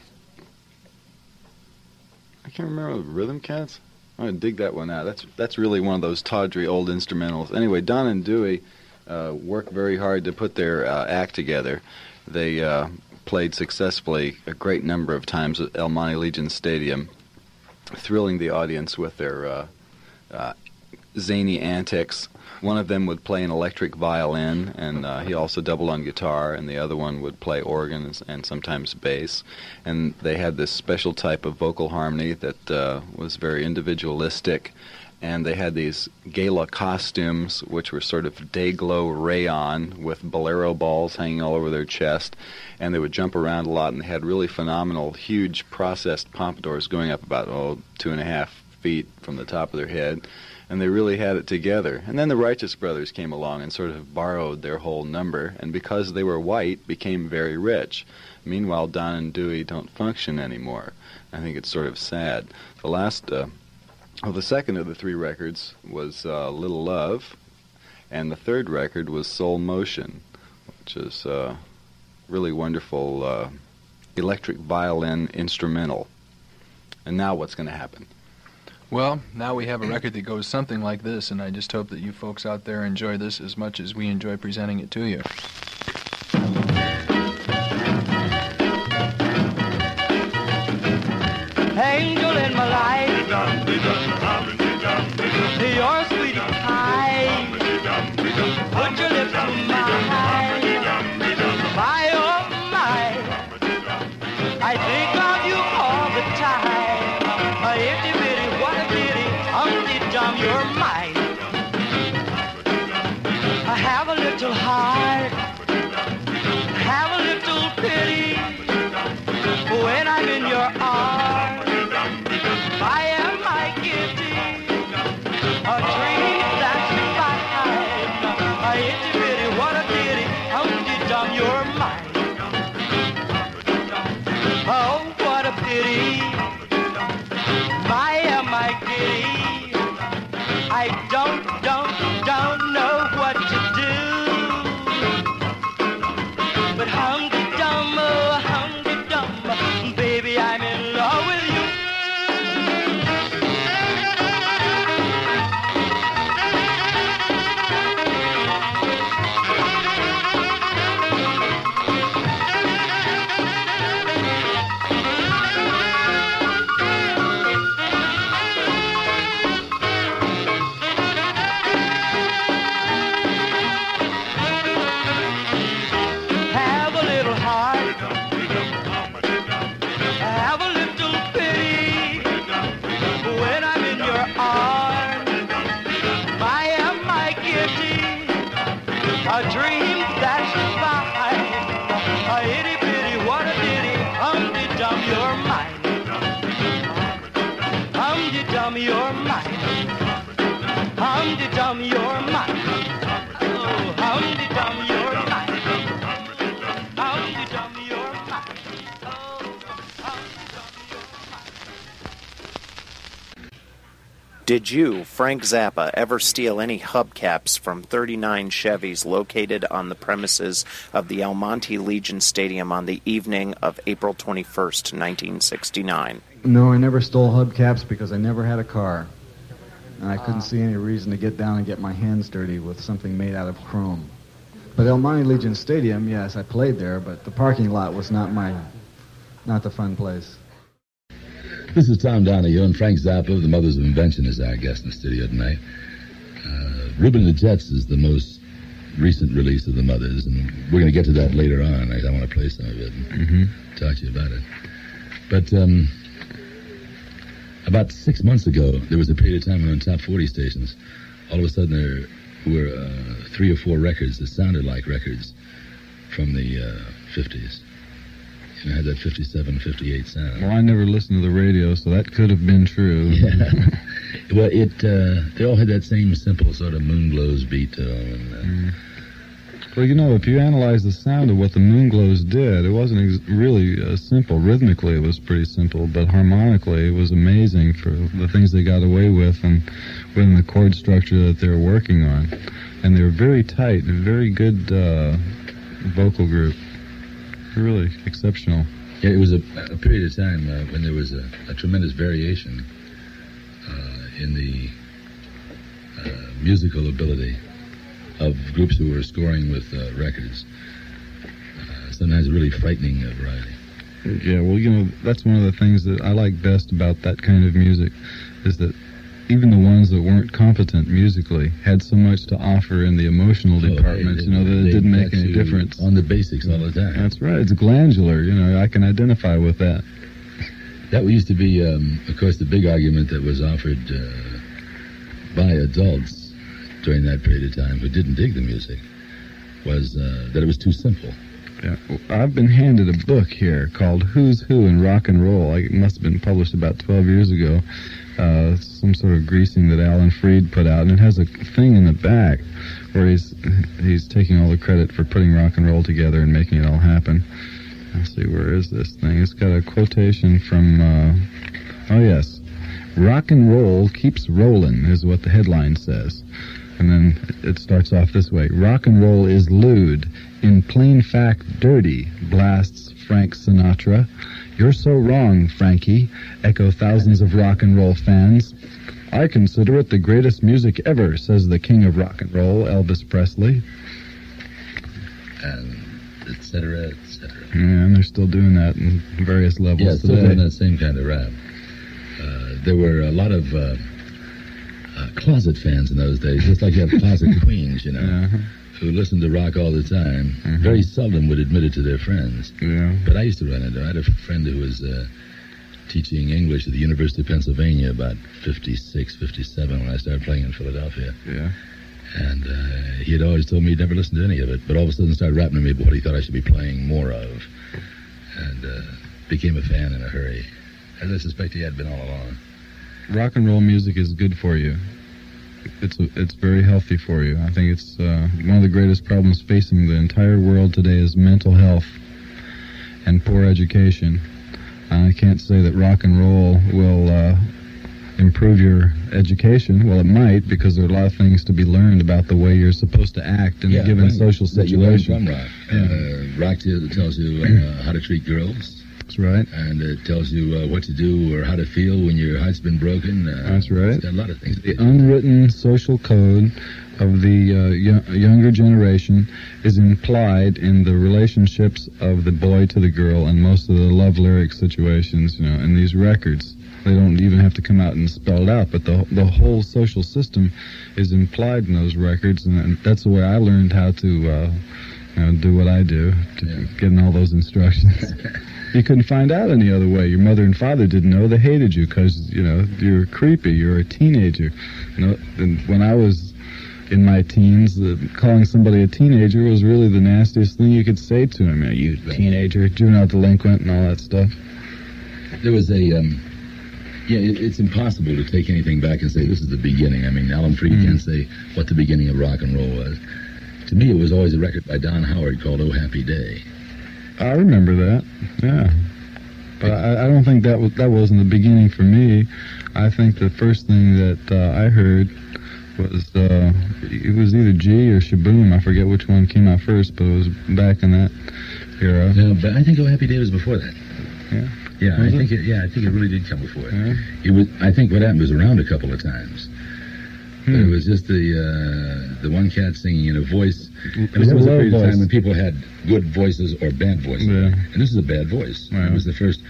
I can't remember the Rhythm Cats. I'm gonna dig that one out. That's that's really one of those tawdry old instrumentals. Anyway, Don and Dewey uh, worked very hard to put their uh, act together. They uh, played successfully a great number of times at El Monte Legion Stadium, thrilling the audience with their uh, uh, zany antics. One of them would play an electric violin, and uh, he also doubled on guitar, and the other one would play organ and sometimes bass. And they had this special type of vocal harmony that uh, was very individualistic, and they had these gala costumes, which were sort of day-glow rayon with bolero balls hanging all over their chest, and they would jump around a lot, and they had really phenomenal, huge processed pompadours going up about, oh, two and a half feet from the top of their head. And they really had it together. And then the Righteous Brothers came along and sort of borrowed their whole number, and because they were white, became very rich. Meanwhile, Don and Dewey don't function anymore. I think it's sort of sad. The last, uh, well, the second of the three records was uh, Little Love, and the third record was Soul Motion, which is uh, really wonderful uh, electric violin instrumental. And now what's going to happen? Well, now we have a record that goes something like this, and I just hope that you folks out there enjoy this as much as we enjoy presenting it to you. Angel in my life, you're sweet and kind. Put your lips to mine, my oh my. I think of you all the time. My itty bitty, what a bitty, humpty dum, you're mine. I have a little heart, have a little pity when I'm in your arms. I am my kitty, a dream that's fine. My itty bitty, what a kitty, humpty dum, you're mine. Oh, what a pity, my am my kitty. I don't, don't, don't know what to do. But humpty dum, oh, humpty dum, baby, I'm in love with you. Have a little heart, have a little pity when I'm in your arms. I am my kitty, a dream that's fine. A itty bitty, what a ditty, humpty dum, you're mine. Humpty dum, you're mine. Humpty dum, you're mine. Oh, humpty dum, you're mine. Humpty dum, you're mine. Oh, humpty dum, you're mine. Did you, Frank Zappa, ever steal any hubcaps from thirty-nine Chevys located on the premises of the El Monte Legion Stadium on the evening of April twenty-first, nineteen sixty-nine? No, I never stole hubcaps because I never had a car. And I couldn't see any reason to get down and get my hands dirty with something made out of chrome. But El Monte Legion Stadium, yes, I played there, but the parking lot was not my, not the fun place. This is Tom Donahue, and Frank Zappa of the Mothers of Invention is our guest in the studio tonight. Uh, Reuben and the Jets is the most recent release of the Mothers, and we're going to get to that later on. I, I want to play some of it and Mm-hmm. talk to you about it. But um, about six months ago, there was a period of time when on top forty stations, all of a sudden there were uh, three or four records that sounded like records from the uh, fifties. You know, had that fifty-seven, fifty-eight sound. Well, I never listened to the radio, so that could have been true. Yeah. Well, it uh, they all had that same simple sort of Moonglows beat to them. And, uh, Mm. Well, you know, if you analyze the sound of what the Moonglows did, it wasn't ex- really uh, simple. Rhythmically, it was pretty simple, but harmonically, it was amazing for the things they got away with and within the chord structure that they were working on. And they were very tight, a very good uh, vocal group. Really exceptional. Yeah, it was a, a period of time uh, when there was a, a tremendous variation uh, in the uh, musical ability of groups who were scoring with uh, records. Uh, sometimes really frightening uh, variety. Yeah, well, you know, that's one of the things that I like best about that kind of music, is that even the ones that weren't competent musically had so much to offer in the emotional Oh, department, they- you know, that they it didn't make got any you difference. on the basics all the time. That's right. It's glandular, you know, I can identify with that. That used to be, um, of course, the big argument that was offered uh, by adults during that period of time who didn't dig the music was uh, that it was too simple. Yeah, well, I've been handed a book here called Who's Who in Rock and Roll. Like, it must have been published about twelve years ago. Uh, some sort of greasing that Alan Freed put out, and it has a thing in the back where he's he's taking all the credit for putting rock and roll together and making it all happen. Let's see, where is this thing? It's got a quotation from, uh, oh yes, rock and roll keeps rollin' is what the headline says. And then it starts off this way. Rock and roll is lewd. In plain fact, dirty, blasts Frank Sinatra. You're so wrong, Frankie, echo thousands of rock and roll fans. I consider it the greatest music ever, says the king of rock and roll, Elvis Presley. And et cetera, et cetera. Yeah, and they're still doing that in various levels Yeah, still today. doing that same kind of rap. Uh, there were a lot of uh, uh, closet fans in those days, just like you have closet queens, you know, Uh-huh. who listened to rock all the time. Very seldom would admit it to their friends. Yeah. But I used to run into it. I had a friend who was uh, teaching English at the University of Pennsylvania about fifty-six, fifty-seven when I started playing in Philadelphia. Yeah. And uh, he had always told me he'd never listened to any of it, but all of a sudden started rapping to me about what he thought I should be playing more of. And uh, became a fan in a hurry, as I suspect he had been all along. Rock and roll music is good for you. It's it's very healthy for you. I think it's uh, one of the greatest problems facing the entire world today is mental health and poor education. I can't say that rock and roll will uh, improve your education. Well, it might, because there are a lot of things to be learned about the way you're supposed to act in Yeah, a given right. social That you learn situation. from rock. Uh, rock t- tells you uh, how to treat girls. That's right. And it tells you uh, what to do or how to feel when your heart's been broken. Uh, That's right. It's got a lot of things. The unwritten social code of the uh, yo- younger generation is implied in the relationships of the boy to the girl and most of the love lyric situations, you know, in these records. They don't even have to come out and spell it out, but the the whole social system is implied in those records, and, and that's the way I learned how to uh, you know, do what I do, to Yeah. getting all those instructions. You couldn't find out any other way. Your mother and father didn't know. They hated you because, you know, you're creepy. You're a teenager. You know, and when I was in my teens, uh, calling somebody a teenager was really the nastiest thing you could say to him. You know, you teenager, juvenile delinquent, and all that stuff. There was a, um, yeah, it, it's impossible to take anything back and say this is the beginning. I mean, Alan Freed Mm. can't say what the beginning of rock and roll was. To me, it was always a record by Don Howard called Oh Happy Day. I remember that. Yeah. But I, I don't think that was, that wasn't the beginning for me. I think the first thing that uh, I heard was, uh, it was either G or Shaboom. I forget which one came out first, but it was back in that era. No, but I think Oh Happy Day was before that. Yeah. Yeah, I Was it? think it, yeah, I think it really did come before. Yeah. It was. I think what happened was around a couple of times. But Hmm. it was just the uh, the one cat singing in a voice. I It mean, was there a was a low period of voice. time when people had good voices or bad voices, Yeah. and this is a bad voice. Yeah. It was the first.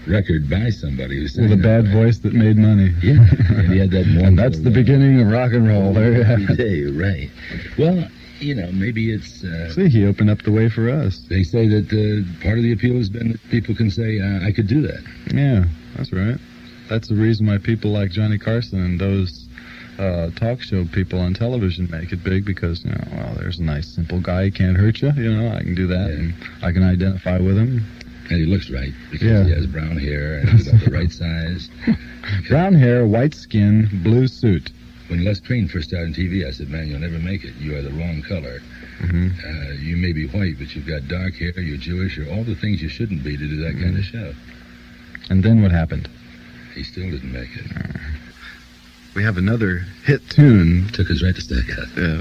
record by somebody who sang With a bad voice that made money. Yeah, and he had that one. And that's the beginning of rock and roll. There you have Every it. day, right. Well, you know, maybe it's... Uh, See, he opened up the way for us. They say that uh, part of the appeal has been that people can say, uh, I could do that. Yeah, that's right. That's the reason why people like Johnny Carson and those uh, talk show people on television make it big, because, you know, well, there's a nice, simple guy. He can't hurt you. You know, I can do that, yeah. and I can identify with him. And he looks right, because Yeah. he has brown hair, and he's about the right size. Brown hair, white skin, blue suit. When Les Green first started on T V, I said, man, you'll never make it. You are the wrong color. Mm-hmm. Uh, you may be white, but you've got dark hair, you're Jewish, you're all the things you shouldn't be to do that kind of show. And then what happened? He still didn't make it. Uh, we have another hit tune. Took us right to stack up. Yeah.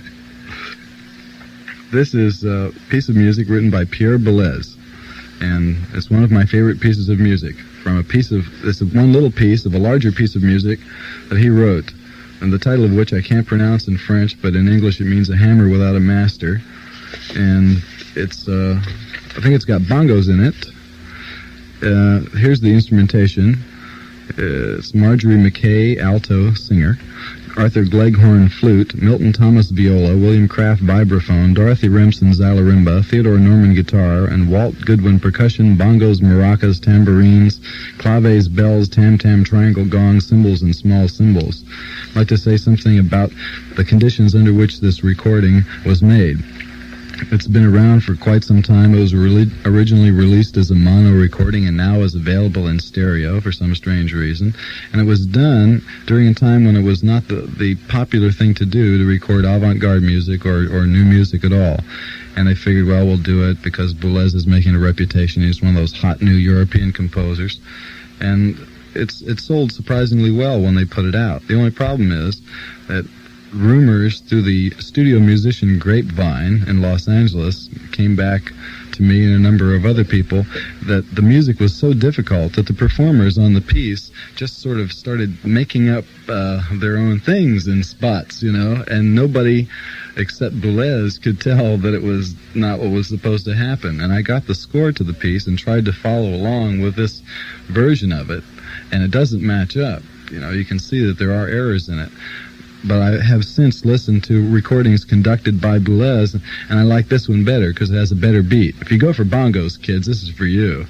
This is a piece of music written by Pierre Boulez. And it's one of my favorite pieces of music. From a piece of, this is one little piece of a larger piece of music that he wrote. And the title of which I can't pronounce in French, but in English it means a hammer without a master. And it's, uh, I think it's got bongos in it. Uh, here's the instrumentation. Uh, it's Marjorie McKay, alto, singer. Arthur Gleghorn, flute. Milton Thomas, viola. William Kraft, vibraphone. Dorothy Remsen, xylorimba. Theodore Norman, guitar. And Walt Goodwin, percussion, bongos, maracas, tambourines, claves, bells, tam-tam, triangle, gongs, cymbals, and small cymbals. I'd like to say something about the conditions under which this recording was made. It's been around for quite some time. It was re- originally released as a mono recording and now is available in stereo for some strange reason. And it was done during a time when it was not the, the popular thing to do to record avant-garde music or, or new music at all. And they figured, well, we'll do it because Boulez is making a reputation. He's one of those hot new European composers. And it's it sold surprisingly well when they put it out. The only problem is that rumors through the studio musician grapevine in Los Angeles came back to me and a number of other people that the music was so difficult that the performers on the piece just sort of started making up uh, their own things in spots, you know, and nobody except Boulez could tell that it was not what was supposed to happen. And I got the score to the piece and tried to follow along with this version of it, and it doesn't match up. You know, you can see that there are errors in it. But I have since listened to recordings conducted by Boulez, and I like this one better because it has a better beat. If you go for bongos, kids, this is for you.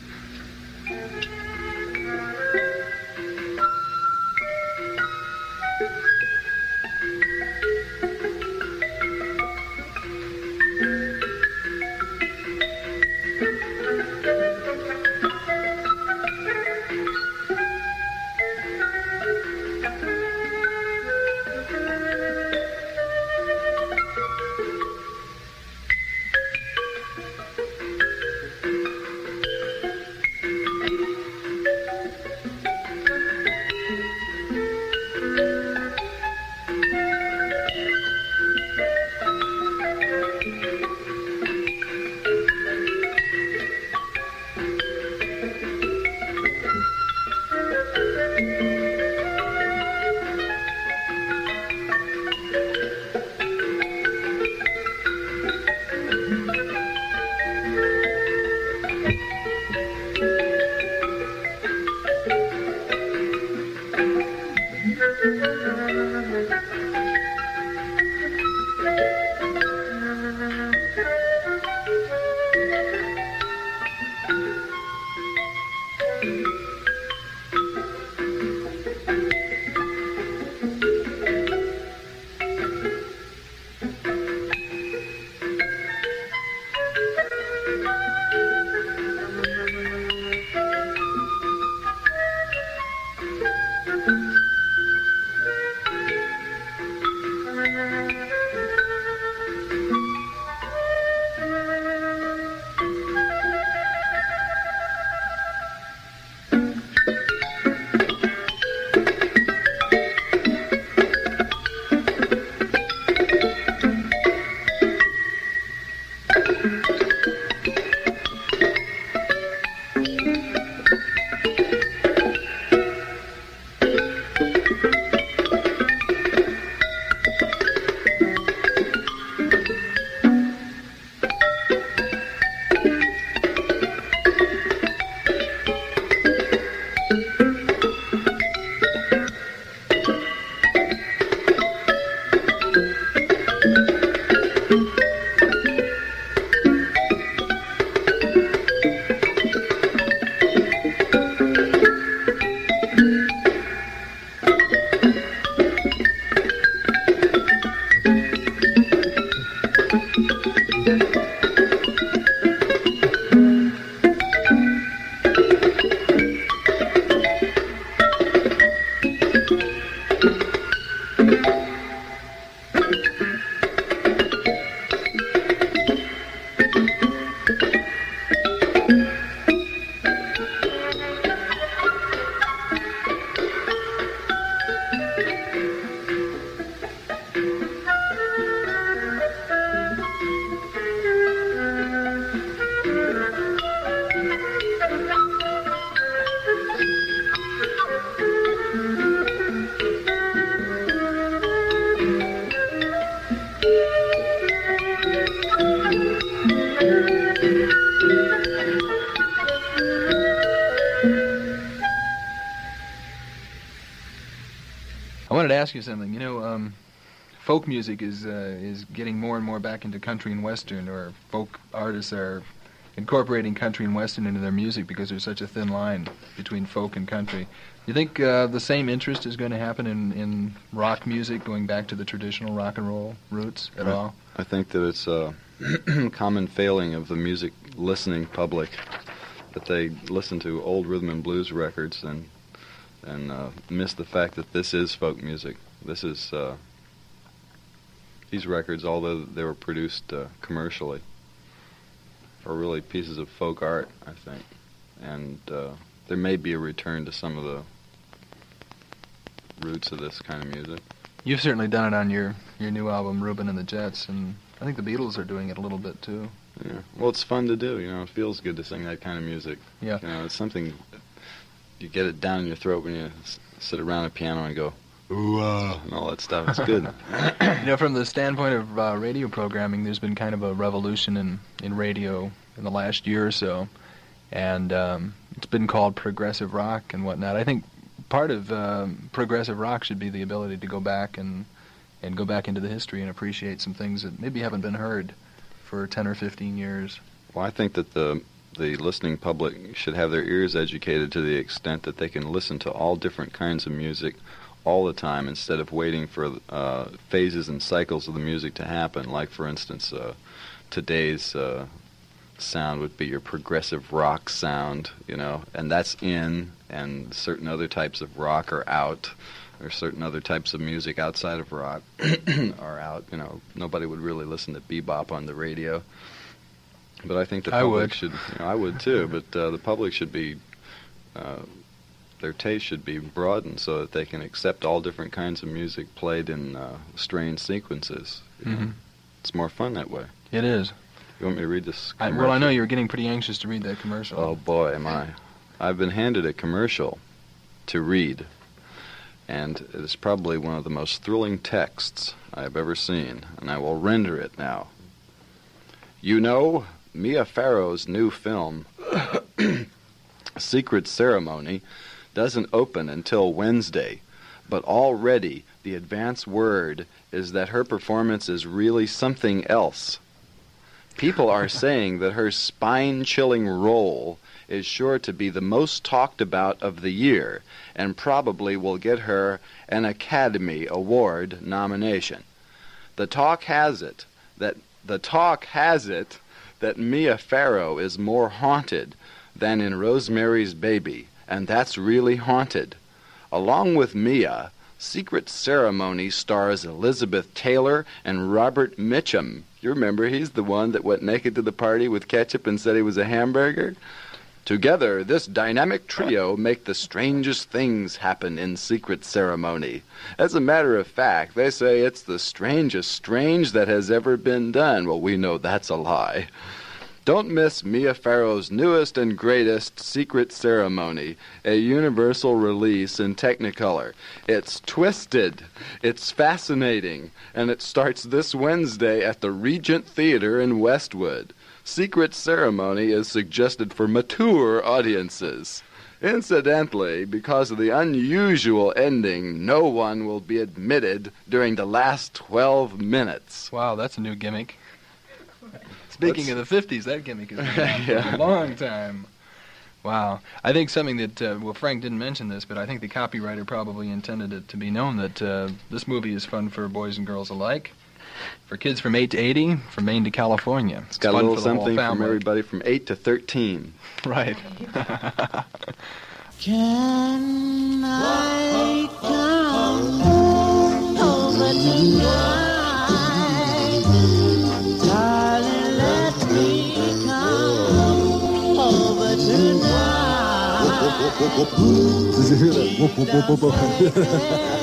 to ask you something. You know, um, folk music is uh, is getting more and more back into country and western, or folk artists are incorporating country and western into their music because there's such a thin line between folk and country. Do you think uh, the same interest is going to happen in, in rock music, going back to the traditional rock and roll roots at I, all? I think that it's a common failing of the music listening public that they listen to old rhythm and blues records and and uh, miss the fact that this is folk music. This is uh, these records, although they were produced uh, commercially, are really pieces of folk art, I think, and uh, there may be a return to some of the roots of this kind of music. You've certainly done it on your, your new album, Reuben and the Jets, and I think the Beatles are doing it a little bit too. Yeah, well, it's fun to do. You know, it feels good to sing that kind of music. Yeah, you know, it's something you get it down in your throat when you s- sit around a piano and go ooh ah and all that stuff. It's good. You know, from the standpoint of uh, radio programming, there's been kind of a revolution in in radio in the last year or so, and um, it's been called progressive rock and whatnot. I think part of um, progressive rock should be the ability to go back and and go back into the history and appreciate some things that maybe haven't been heard for ten or fifteen years. Well, I think that the the listening public should have their ears educated to the extent that they can listen to all different kinds of music all the time instead of waiting for uh, phases and cycles of the music to happen. Like, for instance, uh, today's uh, sound would be your progressive rock sound, you know, and that's in, and certain other types of rock are out, or certain other types of music outside of rock are out. You know, nobody would really listen to bebop on the radio. But I think the I public would. should, you know, I would too, but uh, the public should be, uh, their taste should be broadened so that they can accept all different kinds of music played in uh, strange sequences. You know? Mm-hmm. It's more fun that way. It is. You want me to read this I, commercial? well, I know you're getting pretty anxious to read that commercial. Oh boy, am I. I've been handed a commercial to read, and it is probably one of the most thrilling texts I have ever seen, and I will render it now. You know, Mia Farrow's new film, Secret Ceremony, doesn't open until Wednesday, but already the advance word is that her performance is really something else. People are saying that her spine-chilling role is sure to be the most talked about of the year and probably will get her an Academy Award nomination. The talk has it that the talk has it that Mia Farrow is more haunted than in Rosemary's Baby, and that's really haunted. Along with Mia, Secret Ceremony stars Elizabeth Taylor and Robert Mitchum. You remember, he's the one that went naked to the party with ketchup and said he was a hamburger? Together, this dynamic trio make the strangest things happen in Secret Ceremony. As a matter of fact, they say it's the strangest strange that has ever been done. Well, we know that's a lie. Don't miss Mia Farrow's newest and greatest, Secret Ceremony, a universal release in Technicolor. It's twisted, it's fascinating, and it starts this Wednesday at the Regent Theater in Westwood. Secret Ceremony is suggested for mature audiences. Incidentally, because of the unusual ending, no one will be admitted during the last twelve minutes. Wow, that's a new gimmick. Speaking Let's... of the fifties, that gimmick has been around Yeah. for a long time. Wow. I think something that, uh, well, Frank didn't mention this, but I think the copywriter probably intended it to be known that uh, this movie is fun for boys and girls alike, for kids from eight to eighty, from Maine to California. It's got a fun little for the whole something from family. everybody from eight to thirteen. Right. Can I come over tonight? Darling, let me come over tonight. Did you hear that? Whoop, whoop, whoop, whoop, whoop.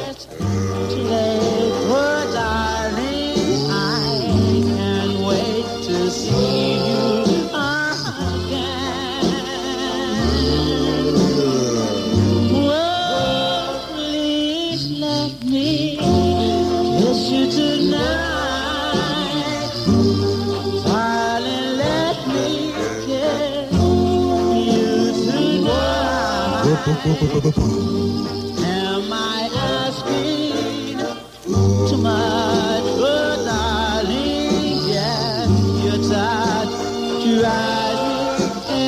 Oh, darling, I can't wait to see you again. Oh, please let me kiss you tonight. Darling, let me kiss you tonight. Am I asking too much, but darling, yeah, your touch drives me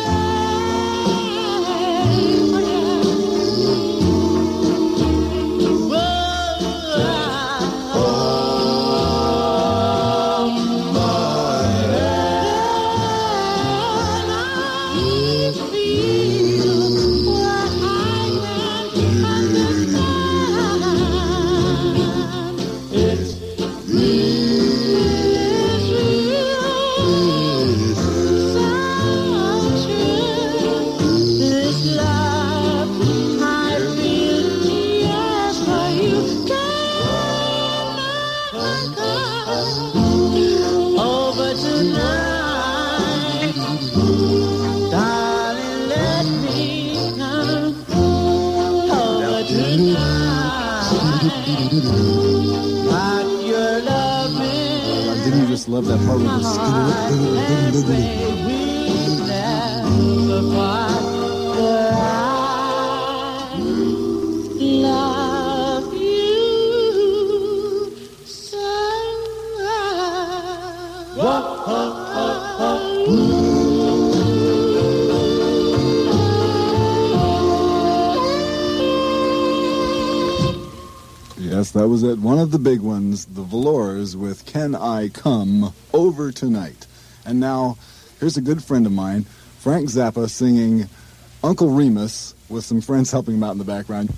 Didn't you just love that part with the love you so Yes, that was it. One of the big ones, the Velours with Can I Come Over Tonight. And now, here's a good friend of mine, Frank Zappa, singing Uncle Remus with some friends helping him out in the background.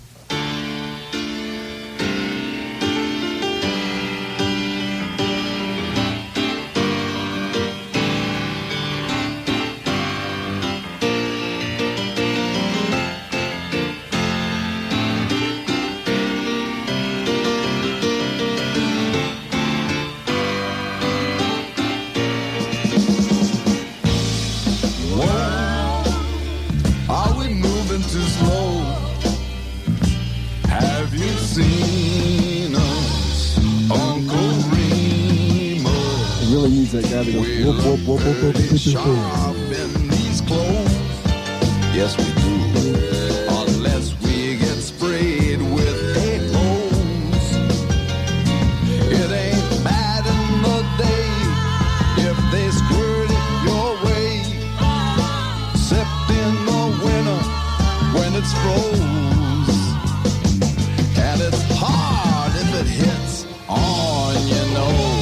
That guy that goes whoop whoop whoop whoop whoop whoop in these clothes. Yes, we do. Unless we get sprayed with hate holes. It ain't bad in the day if they squirt it your way. Except in the winter when it's froze. And it's hard if it hits on your nose.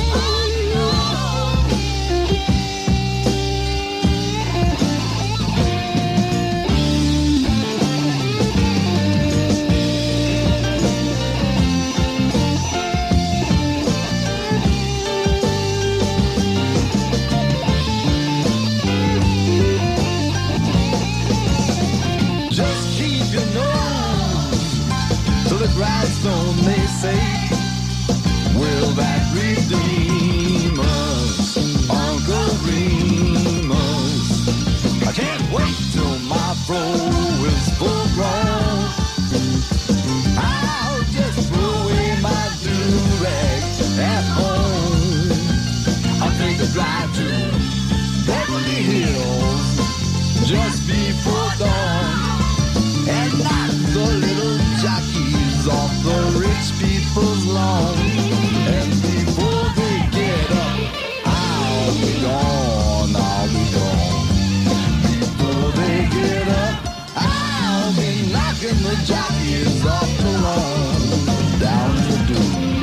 Grindstone, they say, will that redeem us, Uncle Remus? I can't wait till my fro is full grown. I'll just throw away my do-rag at home. I'll take a drive to Beverly Hills just before dawn and knock the little jockey off the rich people's lawn. And before they get up, I'll be gone, I'll be gone. Before they get up, I'll be knocking the jockeys off the lawn, down the dune.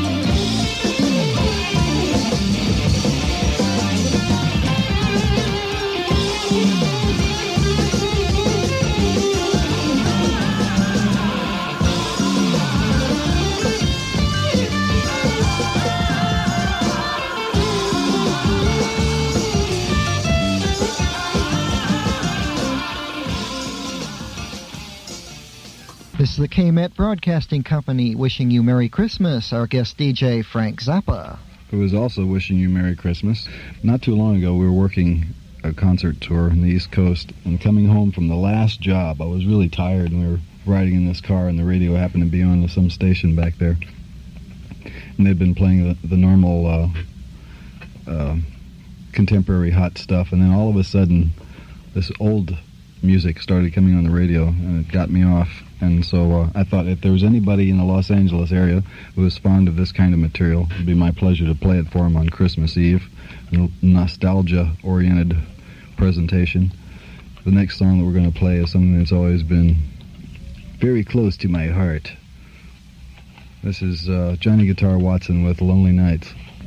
This is the K-Met Broadcasting Company wishing you Merry Christmas. Our guest D J, Frank Zappa. Who is also wishing you Merry Christmas. Not too long ago, we were working a concert tour on the East Coast, and coming home from the last job, I was really tired, and we were riding in this car, and the radio happened to be on to some station back there. And they'd been playing the, the normal uh, uh, contemporary hot stuff, and then all of a sudden, this old music started coming on the radio, and it got me off. And so uh, I thought if there was anybody in the Los Angeles area who was fond of this kind of material, it would be my pleasure to play it for them on Christmas Eve. A nostalgia-oriented presentation. The next song that we're going to play is something that's always been very close to my heart. This is uh, Johnny Guitar Watson with Lonely Nights.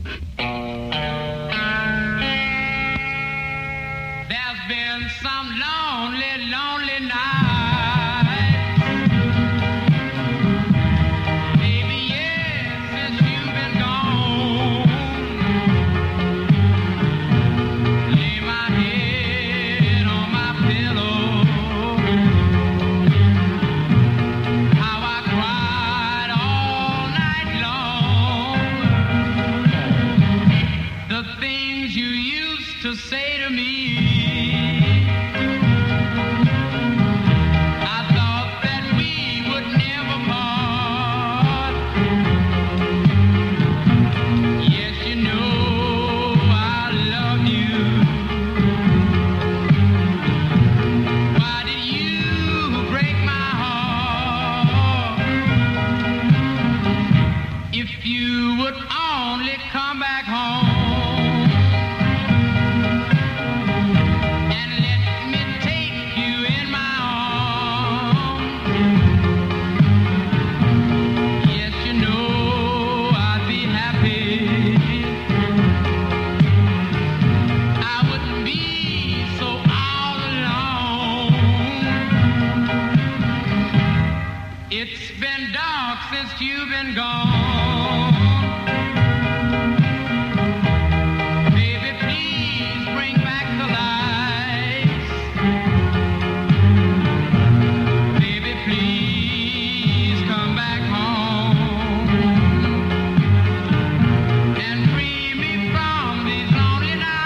There's been some lonely, lonely nights. To say to me, I thought that we would never part. Yes, you know I love you. Why did you break my heart? If you would only come back home. It's been dark since you've been gone. Baby, please bring back the lights. Baby, please come back home and free me from these lonely nights.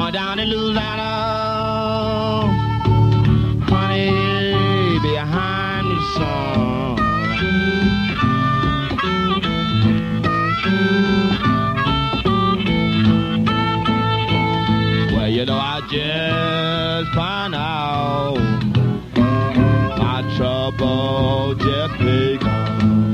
going down in Louisiana, honey, behind the sun. Well, you know, I just find out my trouble just begun.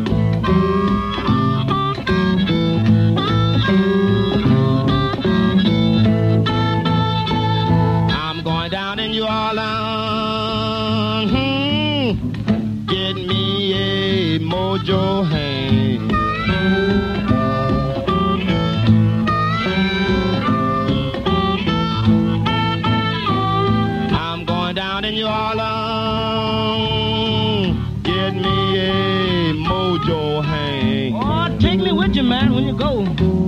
I'm going down in New Orleans, hmm, get me a mojo hand. I'm going down in New Orleans, get me a mojo hand. Oh, take me with you, man, when you go.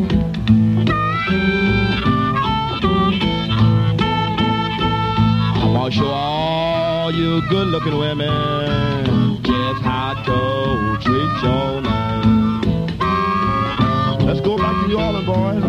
I'm gonna show all you good-looking women just how to treat your man. Let's go back to New Orleans, boys.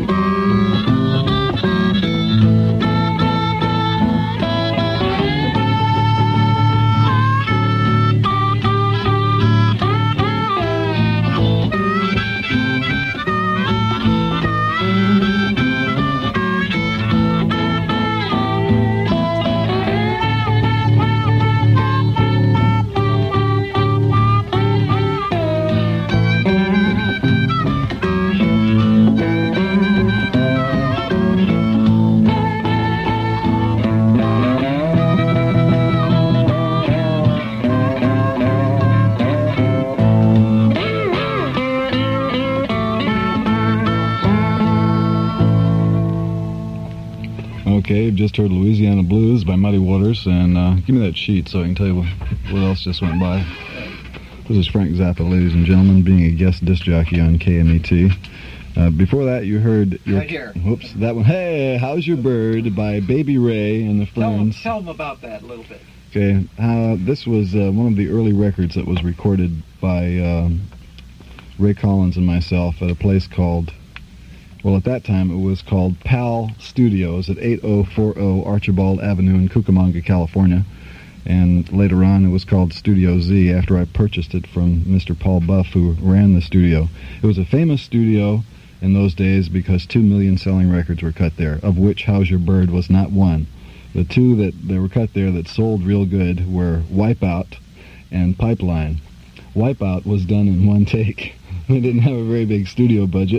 Okay, you've just heard Louisiana Blues by Muddy Waters, and uh, give me that sheet so I can tell you what, what else just went by. This is Frank Zappa, ladies and gentlemen, being a guest disc jockey on K M E T. Uh, before that, you heard your... Right here. Whoops, that one. Hey, How's Your Bird by Baby Ray and the Tell them, Ferns. tell them about that a little bit. Okay, uh, this was uh, one of the early records that was recorded by um, Ray Collins and myself at a place called... Well, at that time, it was called PAL Studios at eighty forty Archibald Avenue in Cucamonga, California. And later on, it was called Studio Z after I purchased it from Mister Paul Buff, who ran the studio. It was a famous studio in those days because two million selling records were cut there, of which How's Your Bird was not one. The two that, that were cut there that sold real good were Wipeout and Pipeline. Wipeout was done in one take. They didn't have a very big studio budget.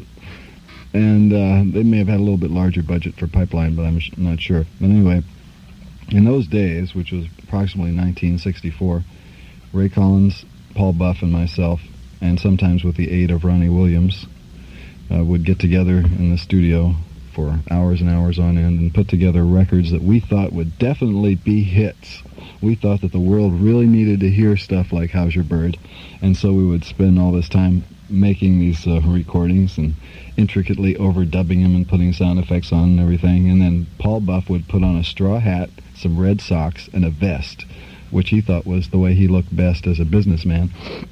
And uh, they may have had a little bit larger budget for Pipeline, but I'm sh- not sure. But anyway, in those days, which was approximately nineteen sixty-four, Ray Collins, Paul Buff, and myself, and sometimes with the aid of Ronnie Williams, uh, would get together in the studio for hours and hours on end and put together records that we thought would definitely be hits. We thought that the world really needed to hear stuff like How's Your Bird, and so we would spend all this time making these uh, recordings and intricately overdubbing them and putting sound effects on and everything. And then Paul Buff would put on a straw hat, some red socks, and a vest, which he thought was the way he looked best as a businessman.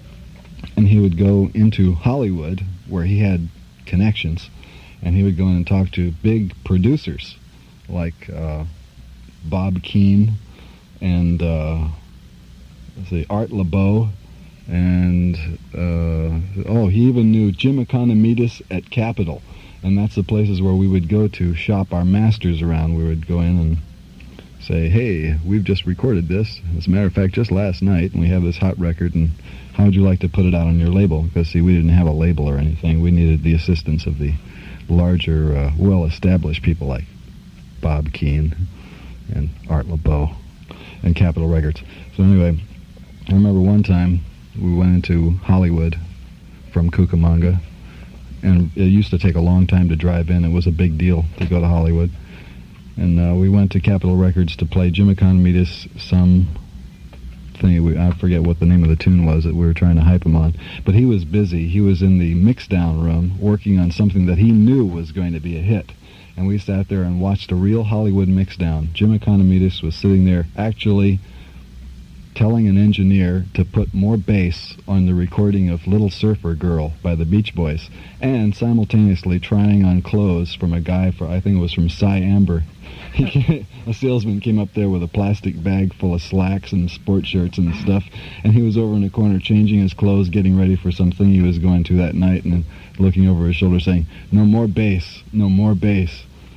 And he would go into Hollywood, where he had connections, and he would go in and talk to big producers like uh, Bob Keane and uh, let's see, Art LeBeau. And, uh, oh, he even knew Jim Economidis at Capitol. And that's the places where we would go to shop our masters around. We would go in and say, hey, we've just recorded this. As a matter of fact, just last night, and we have this hot record, and how would you like to put it out on your label? Because, see, we didn't have a label or anything. We needed the assistance of the larger, uh, well-established people like Bob Keane and Art LeBeau and Capitol Records. So anyway, I remember one time we went into Hollywood from Cucamonga, and it used to take a long time to drive in. It was a big deal to go to Hollywood. And uh, we went to Capitol Records to play Jim Economidis some thing. We, I forget what the name of the tune was that we were trying to hype him on. But he was busy. He was in the mix-down room working on something that he knew was going to be a hit. And we sat there and watched a real Hollywood mix-down. Jim Economidis was sitting there actually telling an engineer to put more bass on the recording of Little Surfer Girl by the Beach Boys, and simultaneously trying on clothes from a guy, for I think it was from Cy Amber, he, a salesman came up there with a plastic bag full of slacks and sport shirts and stuff, and he was over in the corner changing his clothes, getting ready for something he was going to that night, and looking over his shoulder saying, "No more bass, no more bass."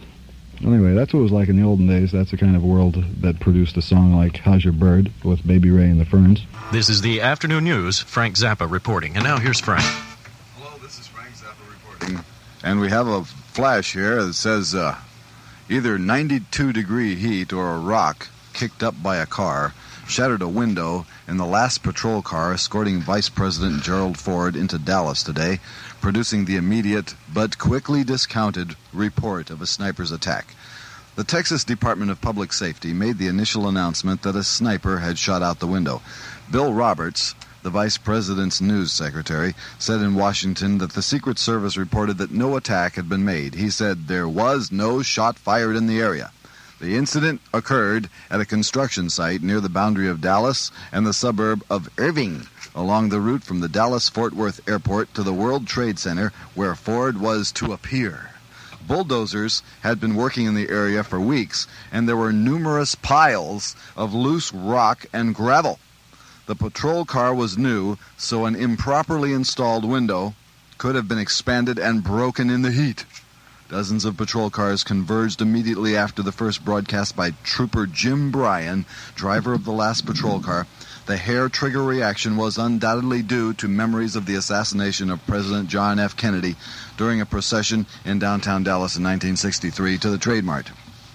Anyway, that's what it was like in the olden days. That's the kind of world that produced a song like How's Your Bird with Baby Ray and the Ferns. This is the Afternoon News, Frank Zappa reporting. And now here's Frank. Hello, this is Frank Zappa reporting. And we have a flash here that says uh, either ninety-two degree heat or a rock kicked up by a car shattered a window in the last patrol car escorting Vice President Gerald Ford into Dallas today, producing the immediate but quickly discounted report of a sniper's attack. The Texas Department of Public Safety made the initial announcement that a sniper had shot out the window. Bill Roberts, the Vice President's news secretary, said in Washington that the Secret Service reported that no attack had been made. He said there was no shot fired in the area. The incident occurred at a construction site near the boundary of Dallas and the suburb of Irving, along the route from the Dallas-Fort Worth Airport to the World Trade Center, where Ford was to appear. Bulldozers had been working in the area for weeks, and there were numerous piles of loose rock and gravel. The patrol car was new, so an improperly installed window could have been expanded and broken in the heat. Dozens of patrol cars converged immediately after the first broadcast by Trooper Jim Bryan, driver of the last patrol car. The hair-trigger reaction was undoubtedly due to memories of the assassination of President John F. Kennedy during a procession in downtown Dallas in nineteen sixty-three to the Trade Mart,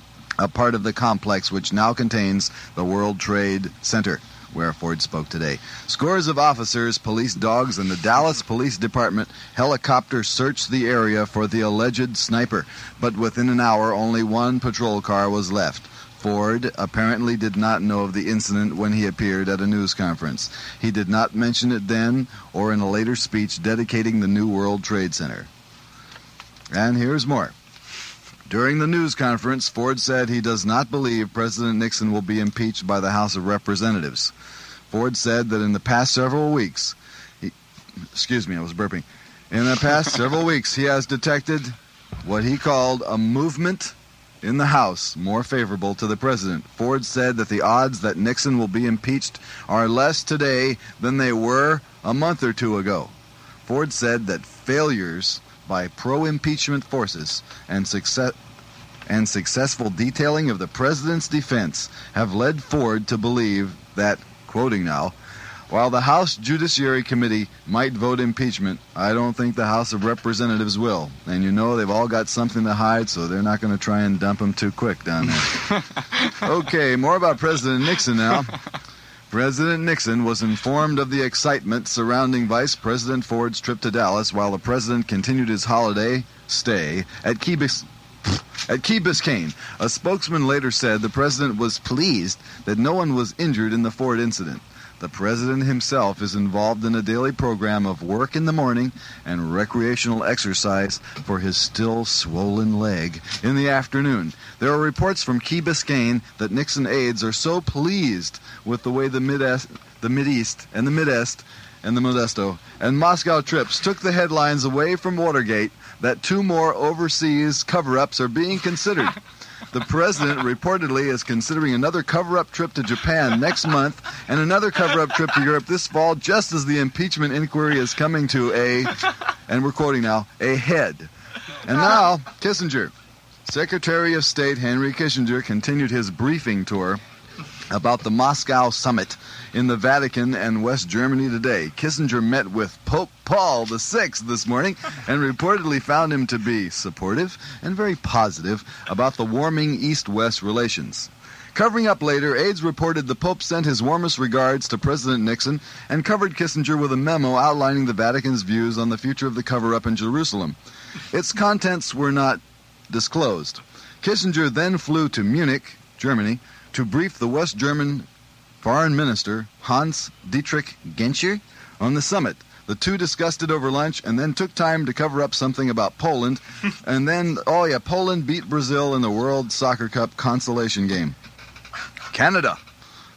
a part of the complex which now contains the World Trade Center, where Ford spoke today. Scores of officers, police dogs, and the Dallas Police Department helicopter searched the area for the alleged sniper, but within an hour only one patrol car was left. Ford apparently did not know of the incident when he appeared at a news conference. He did not mention it then or in a later speech dedicating the new World Trade Center. And here's more. During the news conference, Ford said he does not believe President Nixon will be impeached by the House of Representatives. Ford said that in the past several weeks, he, excuse me, I was burping. In the past several weeks, he has detected what he called a movement in the House more favorable to the president. Ford said that the odds that Nixon will be impeached are less today than they were a month or two ago. Ford said that failures by pro-impeachment forces and success and successful detailing of the president's defense have led Ford to believe that, quoting now, while the House Judiciary Committee might vote impeachment, I don't think the House of Representatives will. And you know they've all got something to hide, so they're not going to try and dump them too quick down there. Okay, more about President Nixon now. President Nixon was informed of the excitement surrounding Vice President Ford's trip to Dallas while the president continued his holiday stay at Key, Bis- at Key Biscayne. A spokesman later said the president was pleased that no one was injured in the Ford incident. The president himself is involved in a daily program of work in the morning and recreational exercise for his still swollen leg in the afternoon. There are reports from Key Biscayne that Nixon aides are so pleased with the way the Mid-Est, the Mid-East and the Mid-Est and the Modesto and Moscow trips took the headlines away from Watergate that two more overseas cover-ups are being considered. The president reportedly is considering another cover-up trip to Japan next month and another cover-up trip to Europe this fall, just as the impeachment inquiry is coming to a, and we're quoting now, a head. And now, Kissinger. Secretary of State Henry Kissinger continued his briefing tour about the Moscow summit in the Vatican and West Germany today. Kissinger met with Pope Paul the Sixth this morning and reportedly found him to be supportive and very positive about the warming East-West relations. Covering up later, aides reported the Pope sent his warmest regards to President Nixon and covered Kissinger with a memo outlining the Vatican's views on the future of the cover-up in Jerusalem. Its contents were not disclosed. Kissinger then flew to Munich, Germany, to brief the West German Foreign Minister Hans Dietrich Genscher on the summit. The two discussed it over lunch and then took time to cover up something about Poland. And then, oh yeah, Poland beat Brazil in the World Soccer Cup consolation game. Canada.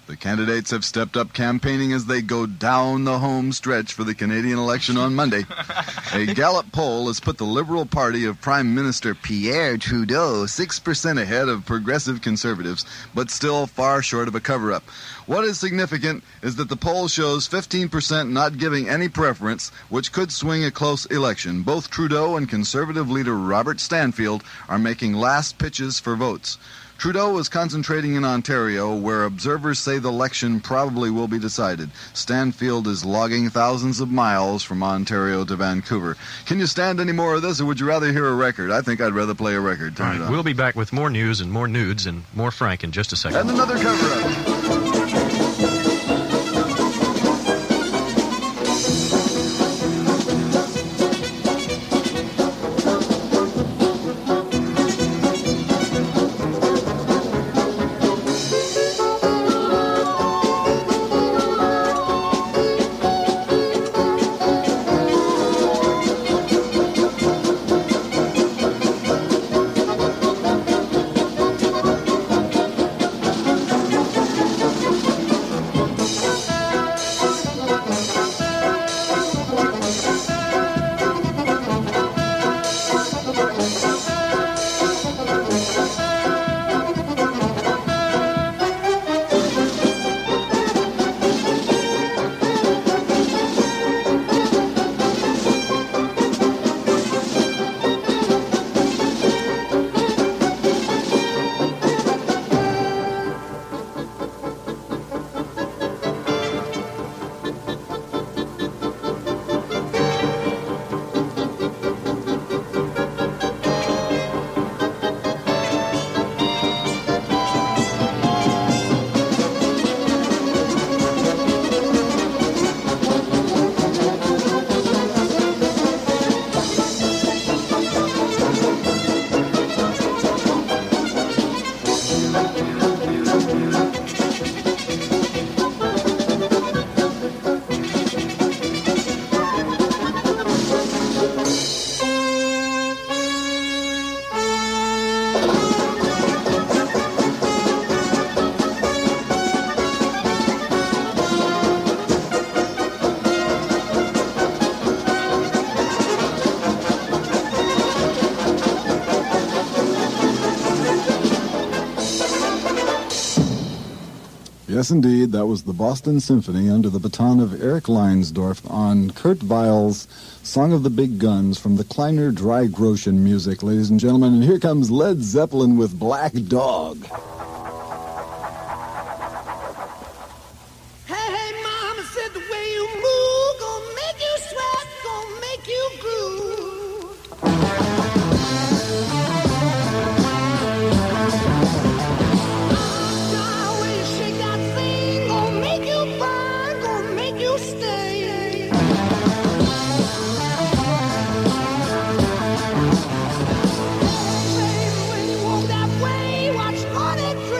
The candidates have stepped up campaigning as they go down the home stretch for the Canadian election on Monday. A Gallup poll has put the Liberal Party of Prime Minister Pierre Trudeau six percent ahead of Progressive Conservatives, but still far short of a cover-up. What is significant is that the poll shows fifteen percent not giving any preference, which could swing a close election. Both Trudeau and Conservative leader Robert Stanfield are making last pitches for votes. Trudeau is concentrating in Ontario, where observers say the election probably will be decided. Stanfield is logging thousands of miles from Ontario to Vancouver. Can you stand any more of this, or would you rather hear a record? I think I'd rather play a record. Turn All right, it on. we'll be back with more news and more nudes and more Frank in just a second. And another cover-up. Yes, indeed, that was the Boston Symphony under the baton of Eric Leinsdorf on Kurt Weill's Song of the Big Guns from the Kleiner Dreigroschen music, ladies and gentlemen. And here comes Led Zeppelin with Black Dog. Hey, hey, mama said the way you move gonna make you sweat, gonna make you groove. Oh, when you shake that thing, gonna make you burn, gonna make you stay. Baby, when you walk that way, watch on it.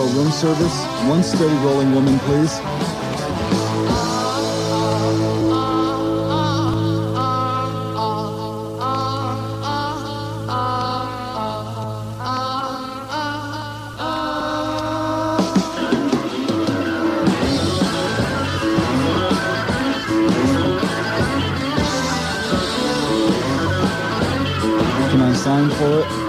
room service. One steady rolling woman, please. Can I sign for it?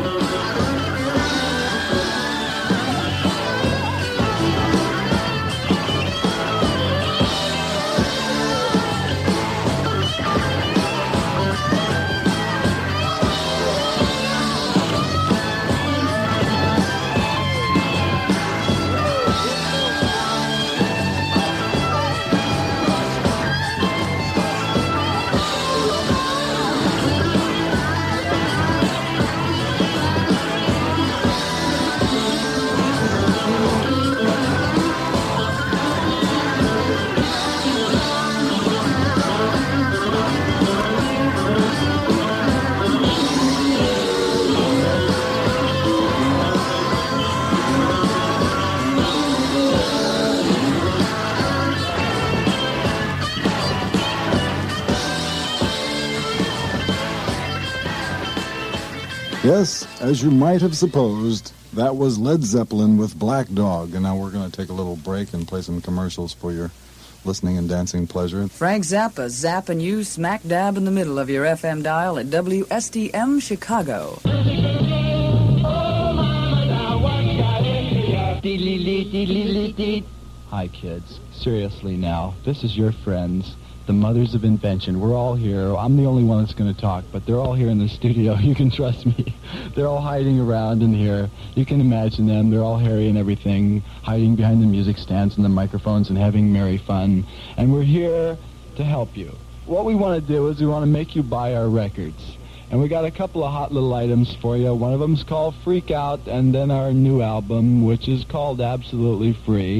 Yes, as you might have supposed, that was Led Zeppelin with Black Dog. And now we're going to take a little break and play some commercials for your listening and dancing pleasure. Frank Zappa, zapping you smack dab in the middle of your F M dial at W S T M Chicago. Hi, kids. Seriously now, this is your friends, the Mothers of Invention. We're all here. I'm the only one that's going to talk, but they're all here in the studio. You can trust me. They're all hiding around in here. You can imagine them. They're all hairy and everything, hiding behind the music stands and the microphones and having merry fun. And we're here to help you. What we want to do is we want to make you buy our records. And we got a couple of hot little items for you. One of them's called Freak Out, and then our new album, which is called Absolutely Free.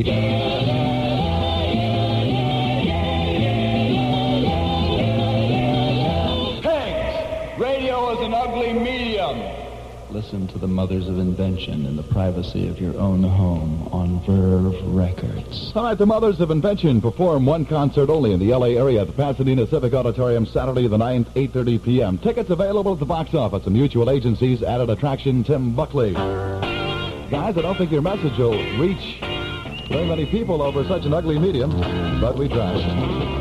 Radio is an ugly medium. Listen to the Mothers of Invention in the privacy of your own home on Verve Records. Tonight, the Mothers of Invention perform one concert only in the L A area at the Pasadena Civic Auditorium Saturday the ninth, eight thirty p.m. Tickets available at the box office and Mutual Agency's added attraction, Tim Buckley. Guys, I don't think your message will reach very many people over such an ugly medium, but we tried.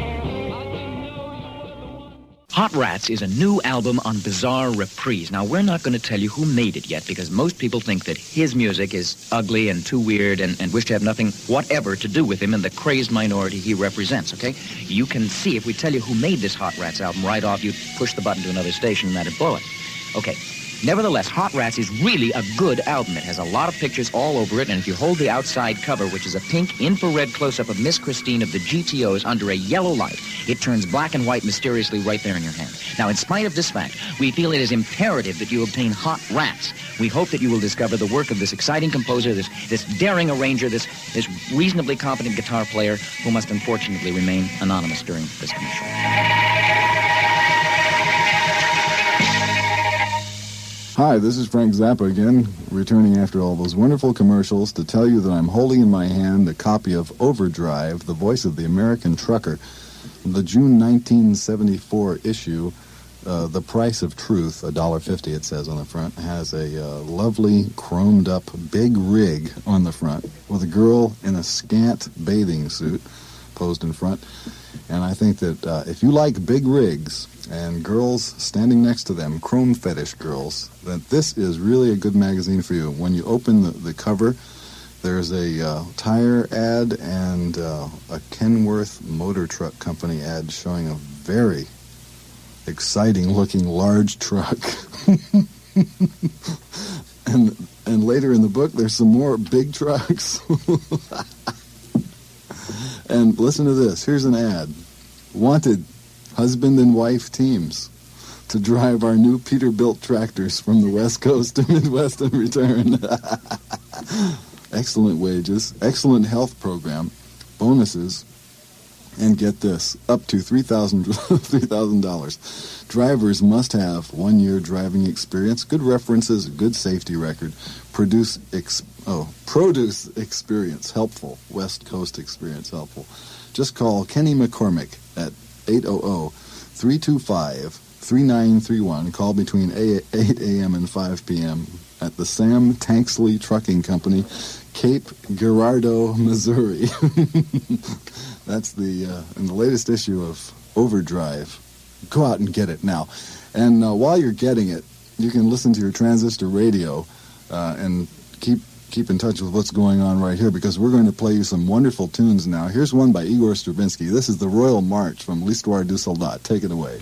Hot Rats is a new album on Bizarre Reprise. Now, we're not going to tell you who made it yet, because most people think that his music is ugly and too weird and, and wish to have nothing whatever to do with him and the crazed minority he represents, okay? You can see, if we tell you who made this Hot Rats album right off, you push the button to another station and that'd blow it. Okay. Nevertheless, Hot Rats is really a good album. It has a lot of pictures all over it, and if you hold the outside cover, which is a pink infrared close-up of Miss Christine of the G T Os under a yellow light, it turns black and white mysteriously right there in your hand. Now, in spite of this fact, we feel it is imperative that you obtain Hot Rats. We hope that you will discover the work of this exciting composer, this, this daring arranger, this, this reasonably competent guitar player who must unfortunately remain anonymous during this commercial. Hi, this is Frank Zappa again, returning after all those wonderful commercials to tell you that I'm holding in my hand a copy of Overdrive, the voice of the American trucker. The June nineteen seventy-four issue, uh, The Price of Truth, one dollar fifty it says on the front, has a uh, lovely chromed up big rig on the front with a girl in a scant bathing suit posed in front. And I think that uh, if you like big rigs and girls standing next to them, chrome fetish girls, that this is really a good magazine for you. When you open the, the cover, there's a uh, tire ad and uh, a Kenworth Motor Truck Company ad showing a very exciting-looking large truck. and and later in the book, there's some more big trucks. And listen to this. Here's an ad. Wanted husband and wife teams to drive our new Peterbilt tractors from the West Coast to Midwest and return. Excellent wages, excellent health program, bonuses, And get this, up to three thousand dollars. Drivers must have one-year driving experience, good references, good safety record, produce ex- oh, produce experience, helpful, West Coast experience, helpful. Just call Kenny McCormick at eight hundred, three two five, three nine three one. Call between eight a.m. and five p.m. at the Sam Tanksley Trucking Company, Cape Girardeau, Missouri. That's the uh, in the latest issue of Overdrive. Go out and get it now. And uh, while you're getting it, you can listen to your transistor radio uh, and keep keep in touch with what's going on right here, because we're going to play you some wonderful tunes now. Here's one by Igor Stravinsky. This is the Royal March from L'Histoire du Soldat. Take it away.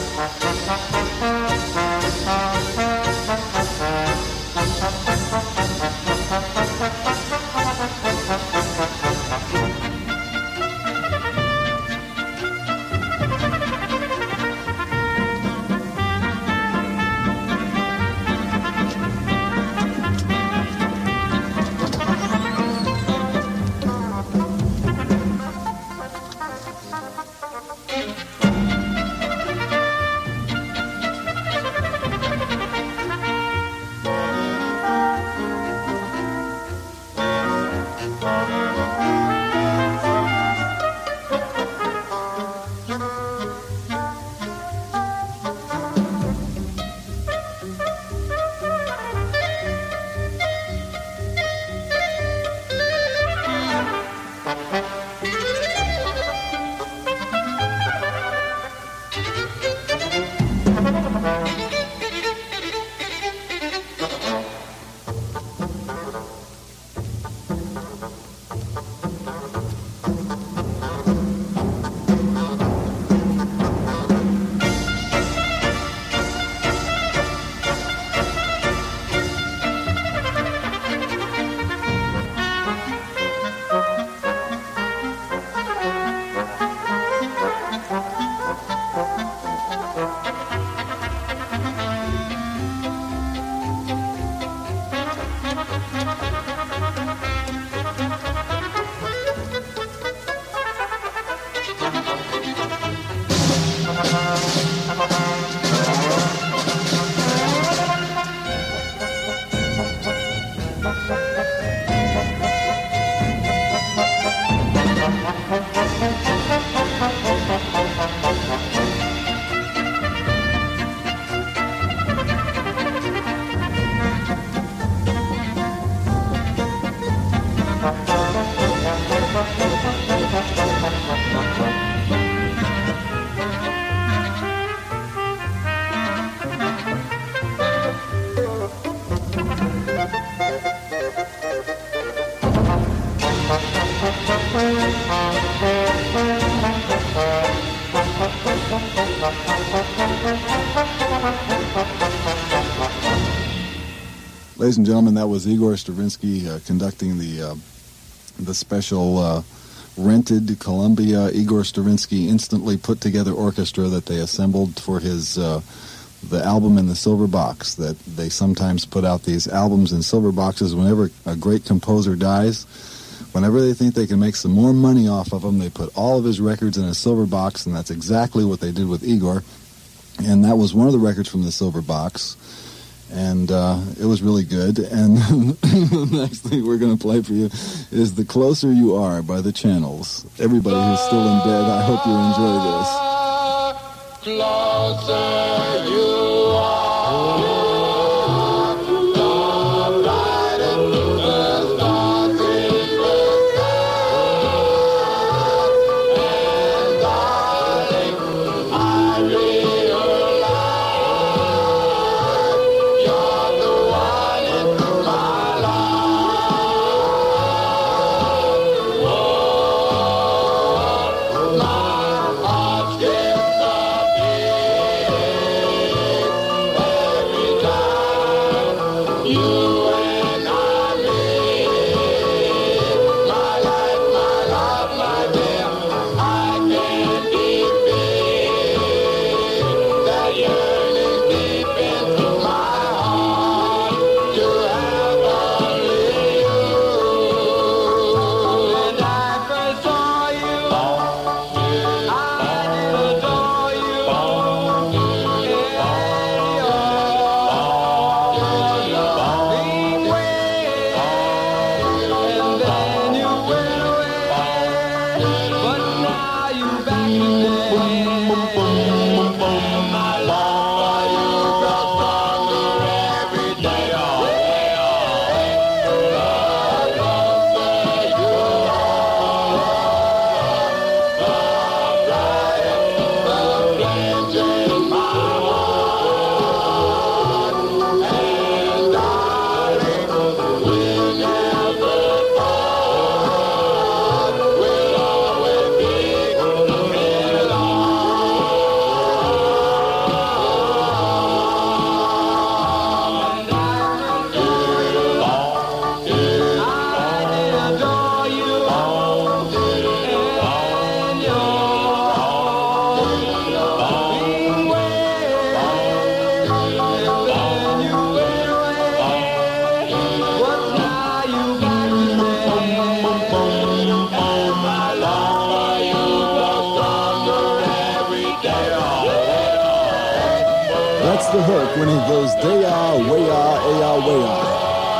Ladies and gentlemen, that was Igor Stravinsky uh, conducting the uh, the special uh, rented Columbia Igor Stravinsky instantly put together orchestra that they assembled for his uh, the album in the silver box. That they sometimes put out these albums in silver boxes whenever a great composer dies. Whenever they think they can make some more money off of him, they put all of his records in a silver box, and that's exactly what they did with Igor. And that was one of the records from the silver box. And uh, it was really good. And the next thing we're going to play for you is The Closer You Are by The Channels. Everybody who's still in bed, I hope you enjoy this. Closer you are. My heart skips a beat. the hook when he goes day-ah, way-ah, ay-ah, way-ah.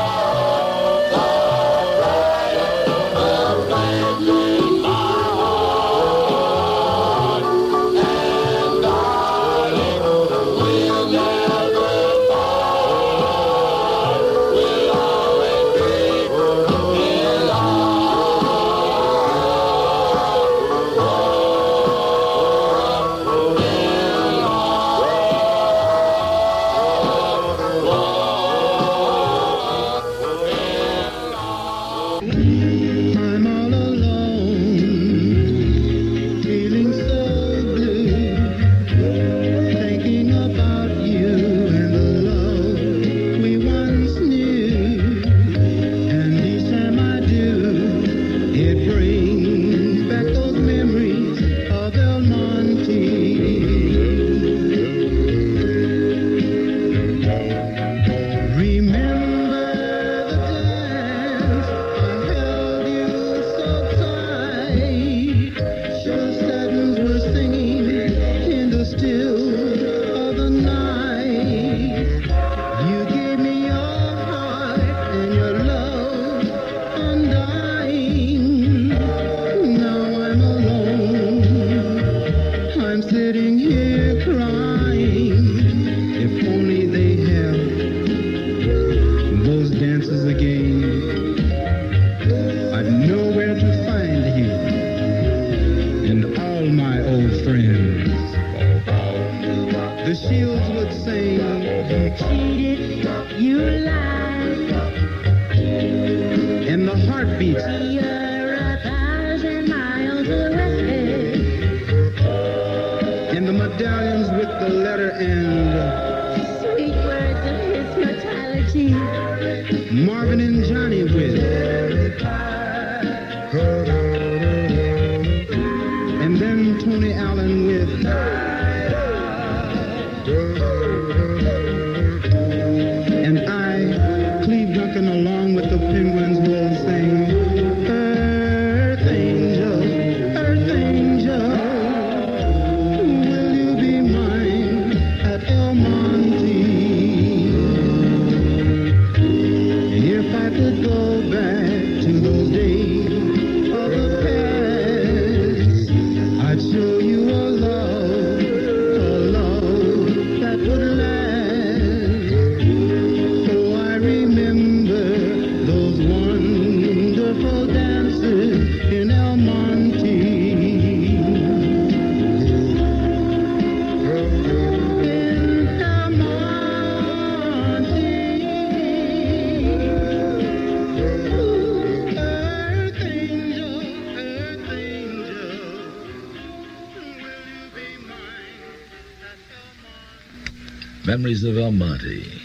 Memories of El Monte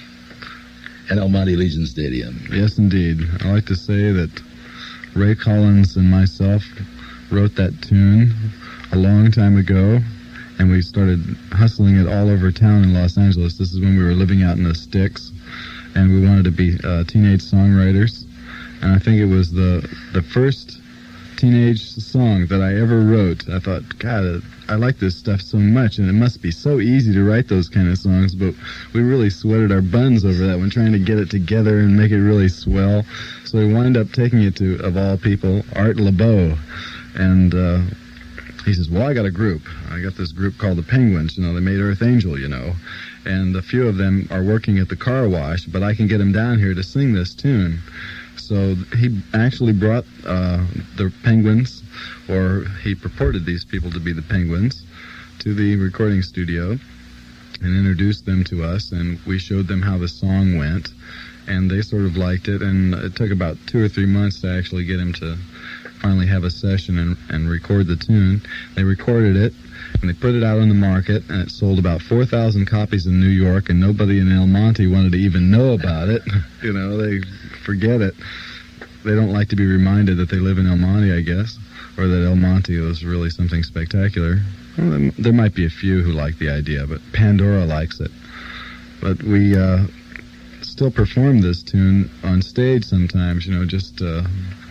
and El Monte Legion Stadium. Yes, indeed. I like to say that Ray Collins and myself wrote that tune a long time ago, and we started hustling it all over town in Los Angeles. This is when we were living out in the sticks, and we wanted to be uh, teenage songwriters. And I think it was the the first teenage song that I ever wrote. I thought, God, I like this stuff so much, and it must be so easy to write those kind of songs, but we really sweated our buns over that one, trying to get it together and make it really swell. So we wound up taking it to, of all people, Art LeBeau, and uh, he says, well, I got a group. I got this group called the Penguins. You know, they made Earth Angel, you know, and a few of them are working at the car wash, but I can get them down here to sing this tune. So he actually brought uh, the Penguins, or he purported these people to be the Penguins, to the recording studio and introduced them to us, and we showed them how the song went, and they sort of liked it, and it took about two or three months to actually get him to finally have a session and, and record the tune. They recorded it, and they put it out on the market, and it sold about four thousand copies in New York, and nobody in El Monte wanted to even know about it. You know, they forget it. They don't like to be reminded that they live in El Monte, I guess, or that El Monte was really something spectacular. Well, there might be a few who like the idea, but Pandora likes it. But we uh, still perform this tune on stage sometimes, you know, just uh,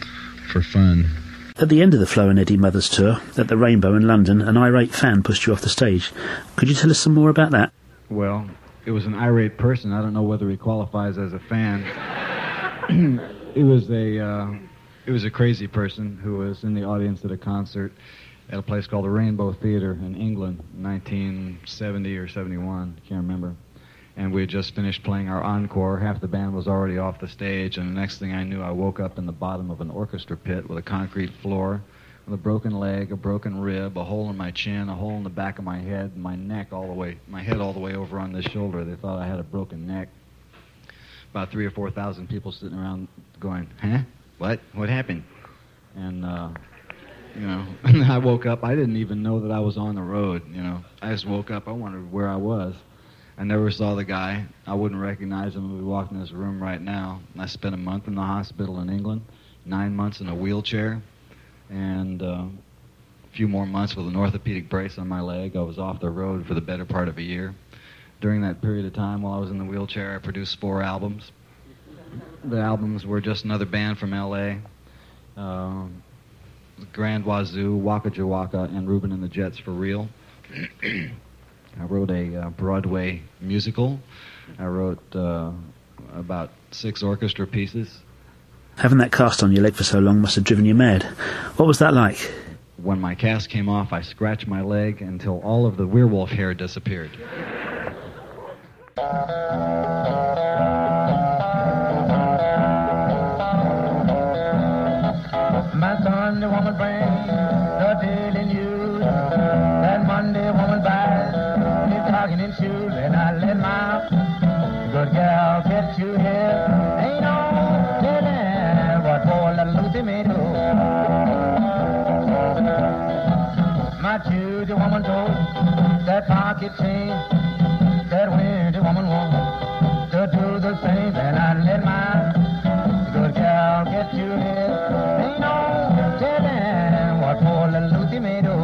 for fun. At the end of the Flo and Eddie Mothers tour, at the Rainbow in London, an irate fan pushed you off the stage. Could you tell us some more about that? Well, it was an irate person. I don't know whether he qualifies as a fan. It was a uh, it was a crazy person who was in the audience at a concert at a place called the Rainbow Theatre in England, nineteen seventy or seventy-one, I can't remember. And we had just finished playing our encore. Half the band was already off the stage, and the next thing I knew, I woke up in the bottom of an orchestra pit with a concrete floor, with a broken leg, a broken rib, a hole in my chin, a hole in the back of my head, and my neck all the way, my head all the way over on this shoulder. They thought I had a broken neck. About three or four thousand people sitting around going, huh? What? What happened? And, uh, you know, and I woke up. I didn't even know that I was on the road, you know. I just woke up. I wondered where I was. I never saw the guy. I wouldn't recognize him if we walked in this room right now. I spent a month in the hospital in England, nine months in a wheelchair, and uh, a few more months with an orthopedic brace on my leg. I was off the road for the better part of a year. During that period of time, while I was in the wheelchair, I produced four albums. The albums were just another band from L A, uh, Grand Wazoo, Waka Jawaka, and Reuben and the Jets for Real. I wrote a uh, Broadway musical. I wrote uh, about six orchestra pieces. Having that cast on your leg for so long must have driven you mad. What was that like? When my cast came off, I scratched my leg until all of the werewolf hair disappeared. My Sunday woman brings the daily news. That Monday woman buys me stocking and shoes, and I let my good gal get you here. Ain't no telling what poor little Lucy may do. My Tuesday woman told that pocket change, that Wednesday woman wants to do the same, and I let my good gal get you here. Ain't no telling what poor little Lucy may do.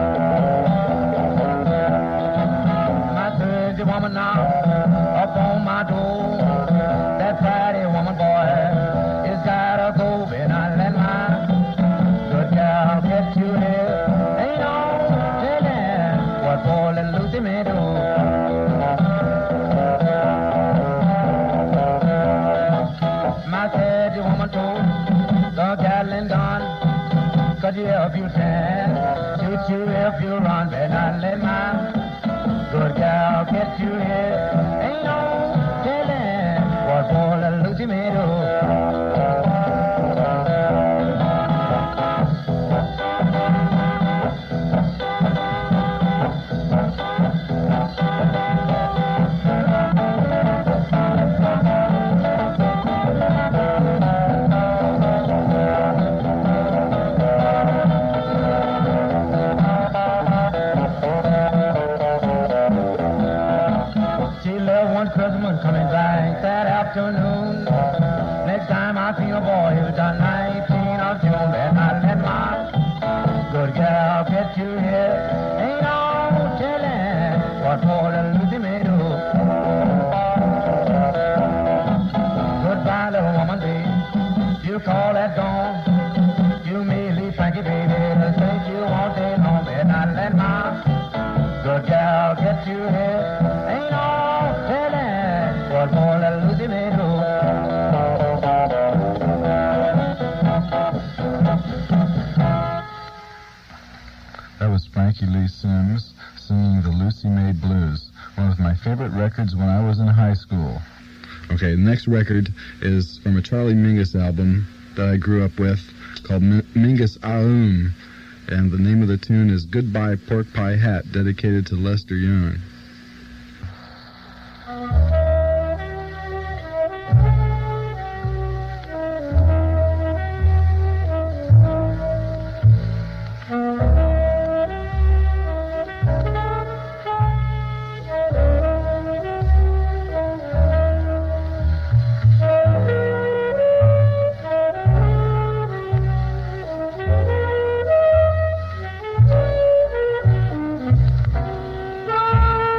My Thursday woman knocked up on my door. That Friday woman, boy, is gotta go, and I let my good gal get you here. Ain't no telling what poor little Lucy may do. My Saturday woman told the gal and gone, cut you if you stand, shoot you if you run, but I let my good gal get you here. Ain't no telling what poor little Lucy may do. Christmas coming back that afternoon. Next time I see a boy who's done nineteen of June, and I let my good gal get you here. Ain't no telling what poor little Lucy may do. Goodbye, little woman, babe. You call that dawn. You may leave Frankie, baby, to say you won't stay home, and I let my good gal get you here. Ain't no telling what poor little Lucy may do. That was Frankie Lee Sims singing the Lucy May Blues, one of my favorite records when I was in high school. Okay, the next record is from a Charlie Mingus album that I grew up with called M- Mingus Aum, and the name of the tune is Goodbye Pork Pie Hat, dedicated to Lester Young. Bye.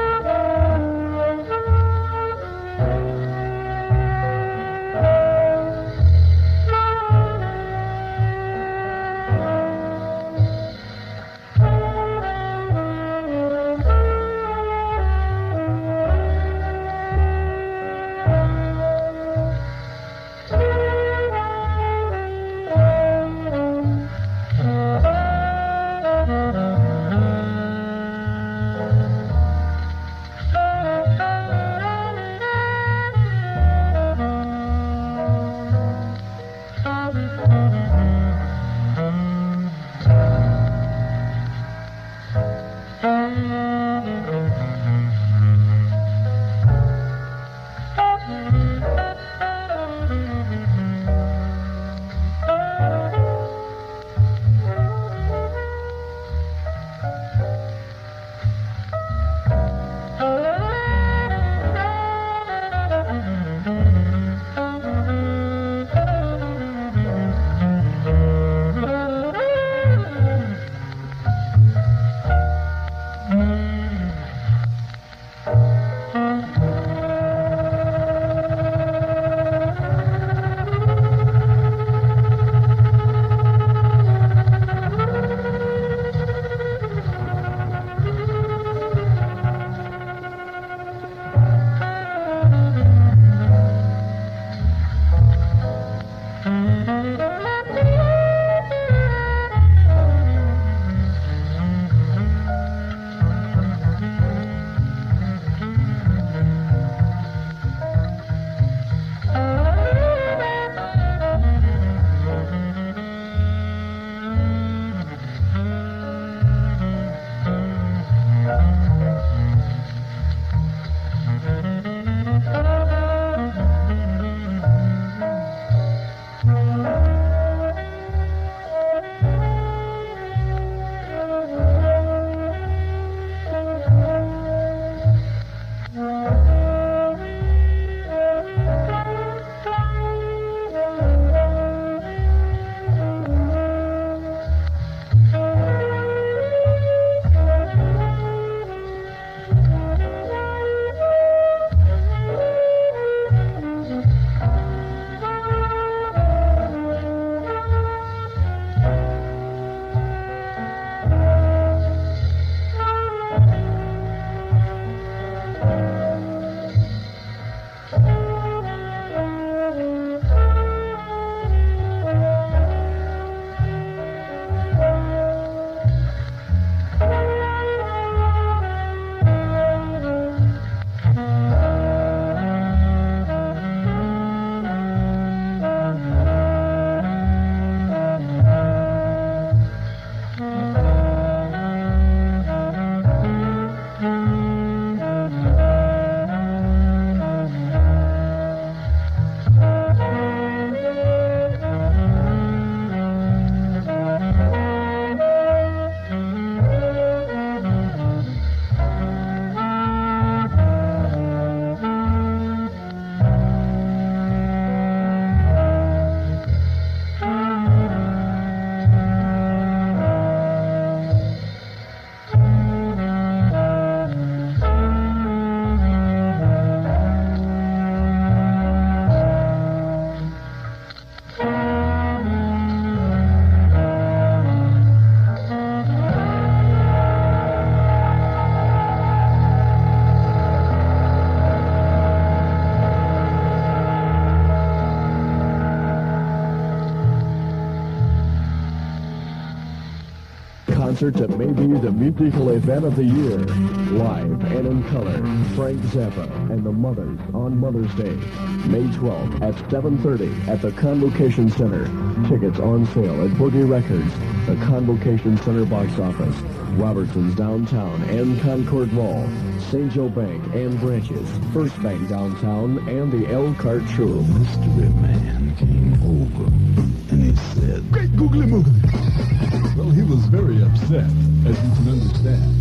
concert that may be the musical event of the year. Live and in color, Frank Zappa and the Mothers on Mother's Day, May twelfth at seven thirty at the Convocation Center. Tickets on sale at Boogie Records, the Convocation Center box office, Robertson's downtown and Concord Mall, Saint Joe Bank and branches, First Bank downtown, and the Elkhart Showroom. Mystery man came over and he said, "Great googly moogly." Well, he was very upset, as you can understand.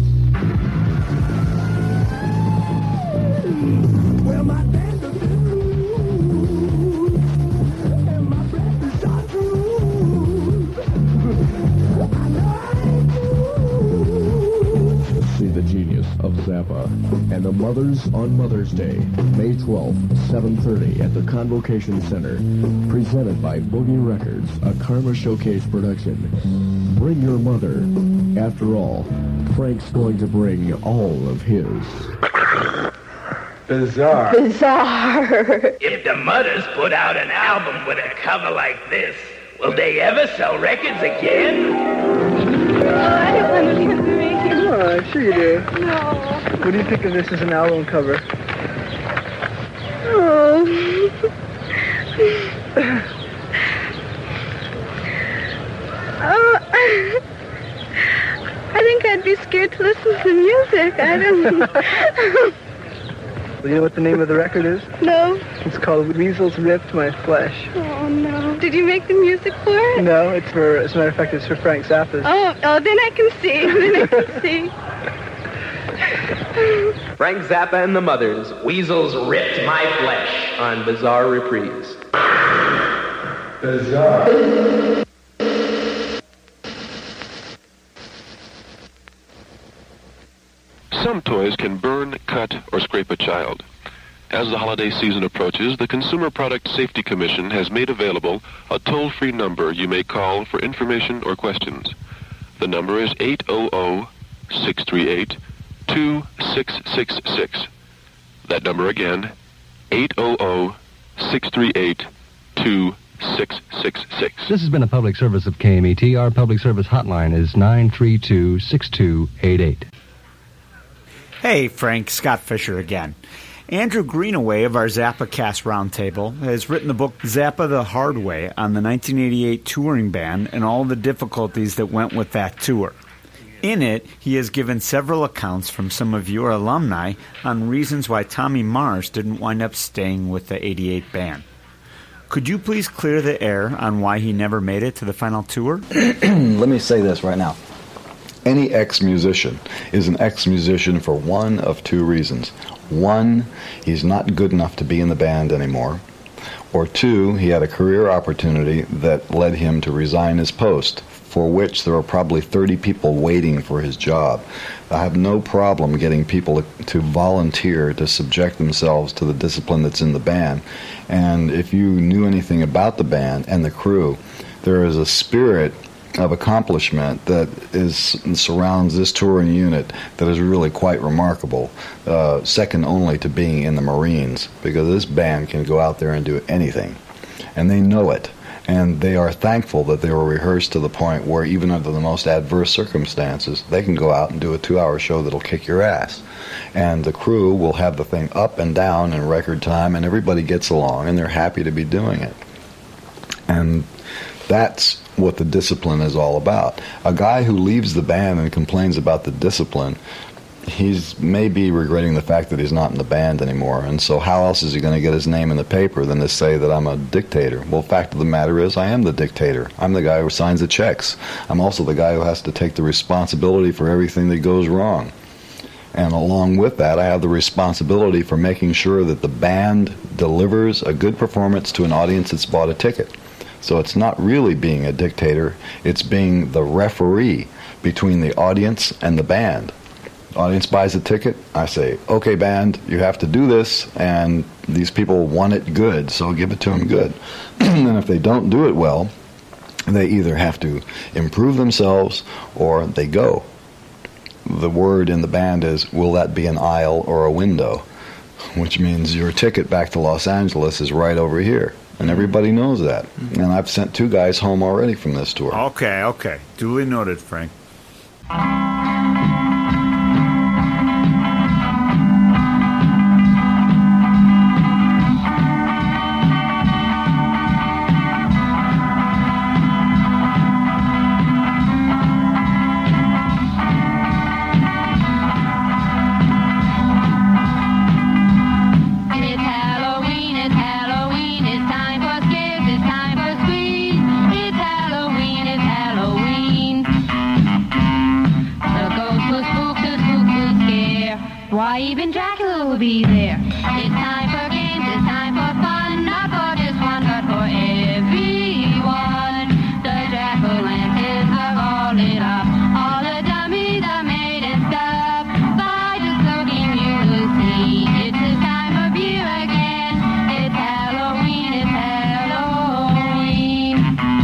Well, my band of blues, and my breath is chartreuse. I know I ain't fool. See the genius of Zappa and the Mothers on Mother's Day, May twelfth, seven thirty at the Convocation Center. Presented by Boogie Records, a Karma Showcase production. Bring your mother. After all, Frank's going to bring all of his. Bizarre. Bizarre. If the Mothers put out an album with a cover like this, will they ever sell records again? Oh, I don't want to leave the radio. Oh, sure you do. No. What do you think of this as an album cover? Oh. Oh. I think I'd be scared to listen to music. I don't know. Do you know what the name of the record is? No. It's called Weasels Ripped My Flesh. Oh, no. Did you make the music for it? No, it's for, as a matter of fact, it's for Frank Zappa's. Oh, oh, then I can see. Then I can see. Frank Zappa and the Mothers, Weasels Ripped My Flesh on Bizarre Reprise. Bizarre. Some toys can burn, cut, or scrape a child. As the holiday season approaches, the Consumer Product Safety Commission has made available a toll-free number you may call for information or questions. The number is eight hundred, six three eight, two six six six. That number again, eight hundred, six three eight, two six six six. This has been a public service of K M E T. Our public service hotline is nine three two, six two eight eight. Hey, Frank, Scott Fisher again. Andrew Greenaway of our ZappaCast Roundtable has written the book Zappa the Hard Way on the nineteen eighty-eight touring band and all the difficulties that went with that tour. In it, he has given several accounts from some of your alumni on reasons why Tommy Mars didn't wind up staying with the eighty-eight band. Could you please clear the air on why he never made it to the final tour? Let me say this right now. Any ex-musician is an ex-musician for one of two reasons. One, he's not good enough to be in the band anymore. Or two, he had a career opportunity that led him to resign his post, for which there were probably thirty people waiting for his job. I have no problem getting people to volunteer to subject themselves to the discipline that's in the band. And if you knew anything about the band and the crew, there is a spirit of accomplishment that is surrounds this touring unit that is really quite remarkable, uh, second only to being in the Marines, because this band can go out there and do anything, and they know it, and they are thankful that they were rehearsed to the point where even under the most adverse circumstances, they can go out and do a two-hour show that'll kick your ass, and the crew will have the thing up and down in record time, and everybody gets along, and they're happy to be doing it. And that's what the discipline is all about. A guy who leaves the band and complains about the discipline, he's maybe regretting the fact that he's not in the band anymore, and so how else is he going to get his name in the paper than to say that I'm a dictator? Well, the fact of the matter is, I am the dictator. I'm the guy who signs the checks. I'm also the guy who has to take the responsibility for everything that goes wrong. And along with that, I have the responsibility for making sure that the band delivers a good performance to an audience that's bought a ticket. So it's not really being a dictator, it's being the referee between the audience and the band. The audience buys a ticket, I say, okay band, you have to do this, and these people want it good, so give it to them good. And if they don't do it well, they either have to improve themselves or they go. The word in the band is, will that be an aisle or a window? Which means your ticket back to Los Angeles is right over here. And everybody knows that. And I've sent two guys home already from this tour. Okay, okay. Duly noted, Frank. It's Halloween, it's Halloween, it's time for scares, it's time for squeeze. It's Halloween, it's Halloween. The ghost will spook, the spook will scare. Why, even Dracula will be there. It's time for games, it's time for fun, not for just one, but for everyone. The jack-o'-lanterns are all lit up, all the dummies are made and stuff. By just looking you will see, it's the time of year again. It's Halloween, it's Halloween.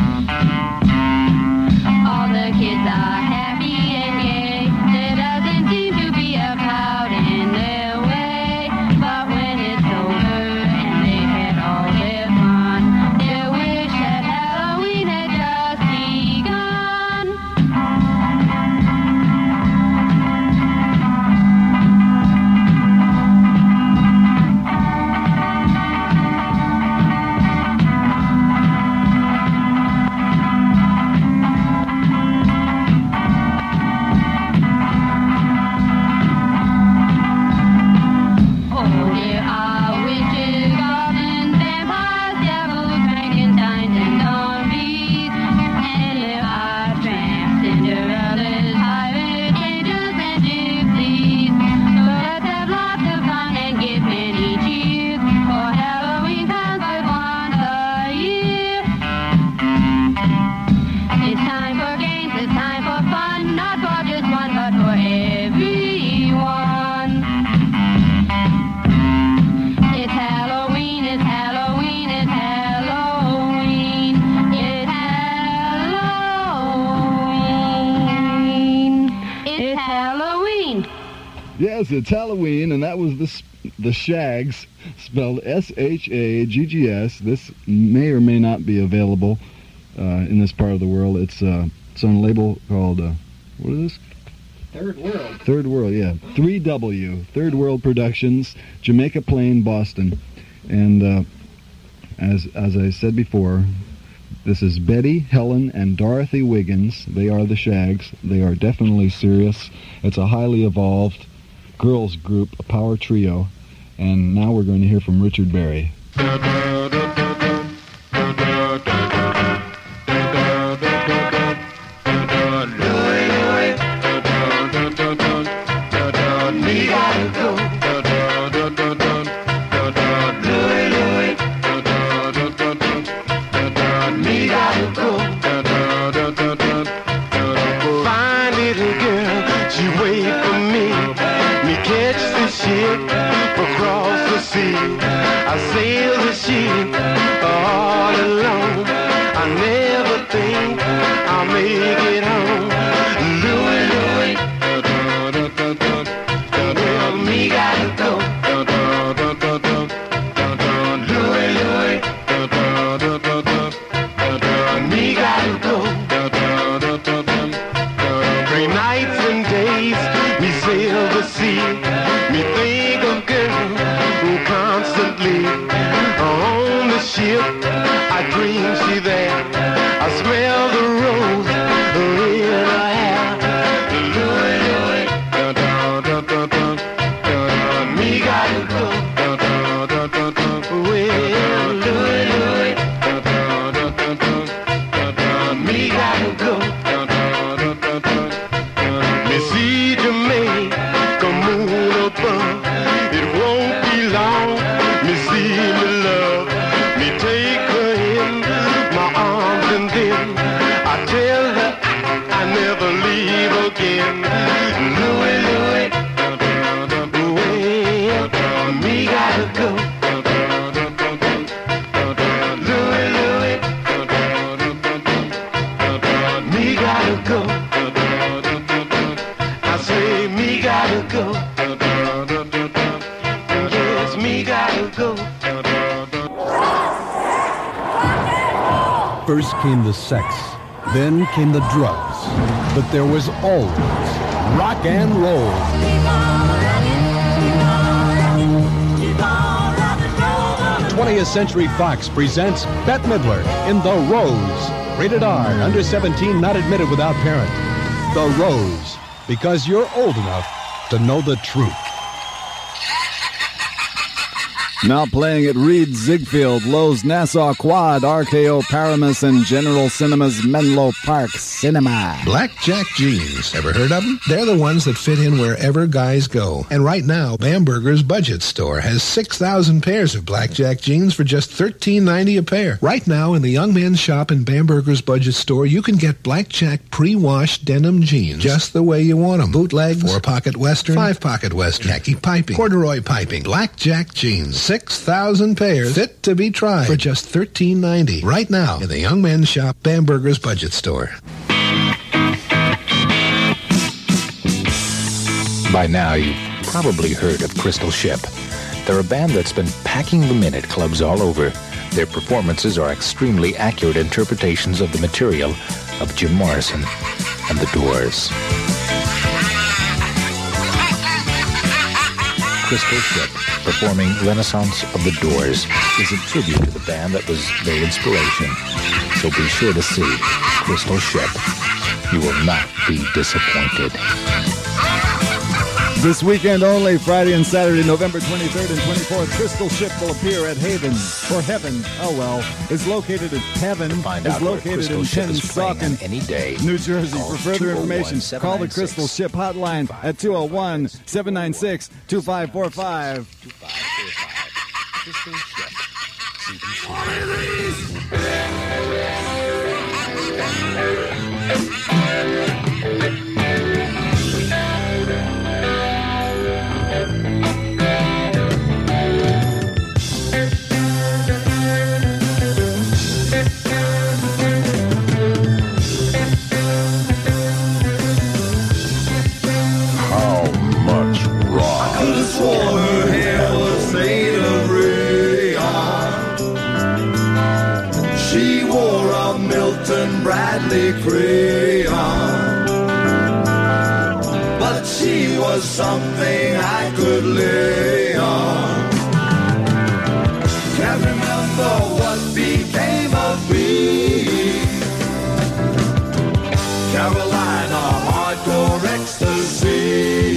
All the kids are happy and gay. There doesn't seem to be a cloud in their way. But when it's over and they had all their fun, they'll wish that Halloween had just begun. Oh, there are witches, goblins, vampires, devils, Frankensteins, and zombies. And there are tramps, Cinderellas, pirates, angels, and gypsies. So let's have lots of fun and give many cheers, for Halloween comes but once a year. It's time for games, it's time for fun, not for just one, but for everyone. It's Halloween, it's Halloween, it's Halloween. It's Halloween. It's Halloween. Yes, it's Halloween, and that was the s- the Shags, spelled S H A G G S. This may or may not be available uh, in this part of the world. It's uh, it's on a label called uh, what is this? Third World. Third World, yeah. three W, Third World Productions, Jamaica Plain, Boston. And uh, as as I said before, this is Betty, Helen, and Dorothy Wiggins. They are the Shags. They are definitely serious. It's a highly evolved girls group, a power trio. And now we're going to hear from Richard Berry. Me gotta go. Louie, Louie. Me gotta go. Fine little girl, she wait for me. Me catch the ship across the sea. I sail the ship all alone. I never think I'll make it home. Louie, Louie. Well, me gotta go. Louie, Louie. Me gotta go. Three nights and days we sail the sea. Me think of girl who constantly on the ship. I dream she there. I smell the rose in her hair. Louie, Louie. Me gotta go. Well, Louie, Louie. Me gotta go. Me see Jamaica moon above. It won't be long. Me see me love. Me take her in my arms and then I tell her I never leave again. Louie, Louie. Well, me gotta go. Louie, Louie. Me gotta go. I say me gotta go. Yes, me gotta go. First came the sex, Then came the drugs. But there was always rock and roll. twentieth Century Fox presents Bette Midler in The Rose. Rated R, under seventeen, not admitted without parent. The Rose, because you're old enough to know the truth. Now playing at Reed Ziegfeld, Lowe's Nassau Quad, R K O Paramus, and General Cinemas Menlo Park Cinema. Blackjack jeans. Ever heard of them? They're the ones that fit in wherever guys go. And right now, Bamberger's Budget Store has six thousand pairs of blackjack jeans for just thirteen ninety a pair. Right now, in the young men's shop in Bamberger's Budget Store, you can get blackjack pre-washed denim jeans just the way you want them. Bootlegs, four-pocket western, five-pocket western, khaki piping, corduroy piping, blackjack jeans. six thousand pairs fit to be tried for just thirteen ninety right now in the young men's shop, Bamberger's Budget Store. By now, you've probably heard of Crystal Ship. They're a band that's been packing the minute clubs all over. Their performances are extremely accurate interpretations of the material of Jim Morrison and the Doors. Crystal Ship, performing Renaissance of the Doors, is a tribute to the band that was their inspiration. So be sure to see Crystal Ship. You will not be disappointed. This weekend only, Friday and Saturday, November twenty-third and twenty-fourth, Crystal Ship will appear at Haven, or Heaven, oh well, is located at Heaven, Find is out where located Crystal in Ship is playing Pennsauken, on any day. New Jersey. Call For further two oh one, information, seven call the nine six, Crystal Ship hotline at two oh one, seven nine six, two five four five. Crystal Ship. How much rock? I could have sworn her hair was made of rayon. She wore a Milton Bradley crayon. But she was something I could lay on. Can't remember what became of me. Carolina, hardcore ecstasy.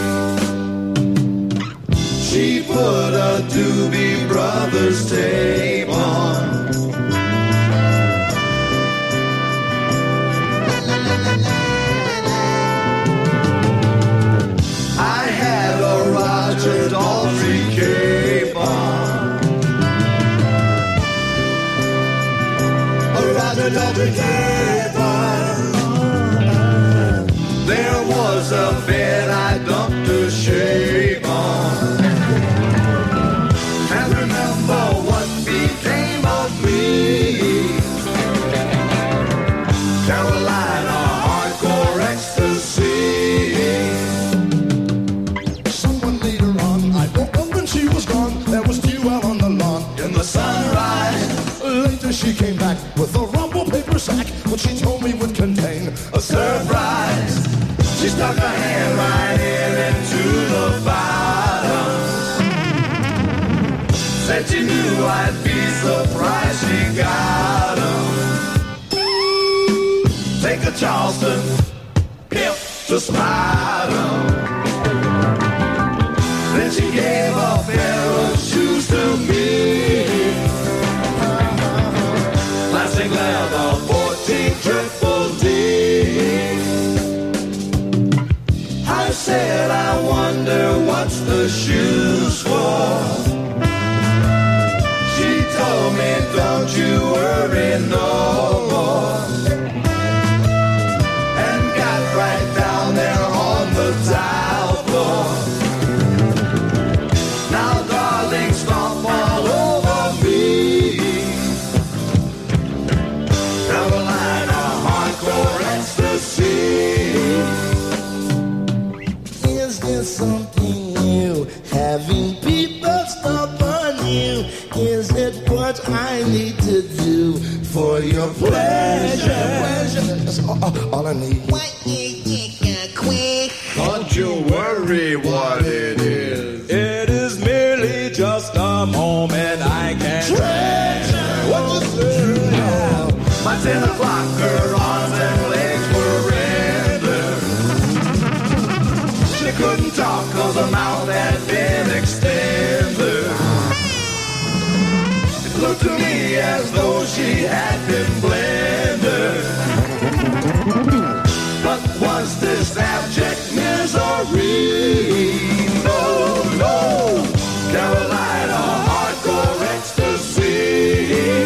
She put a Doobie Brothers tape on. I had a Roger Daltrey cape on. A Roger Daltrey cape on. There was a bed I dumped her shape on. Can't remember what became of me. Carolina, hardcore ecstasy. Someone later on, I woke up and she was gone. There was dew out on the lawn in the sunrise. Later she came back with a rumble paper sack, which she told me would contain a surprise. She stuck her hand right in into the bottom. Said she knew I'd be surprised she got 'em. Take a Charleston, pimp to spot 'em. Then she gave a pair of shoes to me. Plastic leather, fourteen triple D. I said, I wonder what's the shoes for. She told me, don't you worry no more. And got right down there on the tile floor. That's all, all, all I need. What is it, quick? Don't you worry what it is. It is merely just a moment I can't treasure. What you say? Yeah. My ten o'clock, her arms and legs were rendered. She couldn't talk cause her mouth had been extended. It looked to me as though she had been blended. But was this abject misery? No, no, Carolina hardcore ecstasy.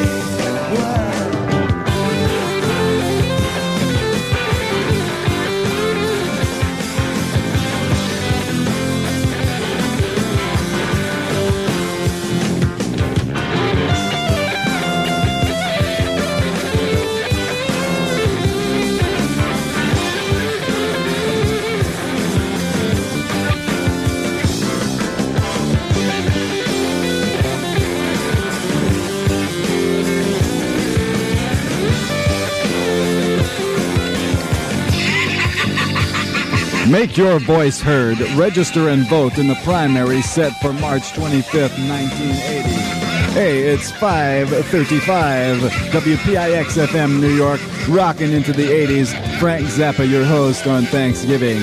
Make your voice heard. Register and vote in the primary set for March twenty-fifth, nineteen eighty. Hey, it's five thirty-five. W P I X F M New York, rocking into the eighties. Frank Zappa, your host on Thanksgiving.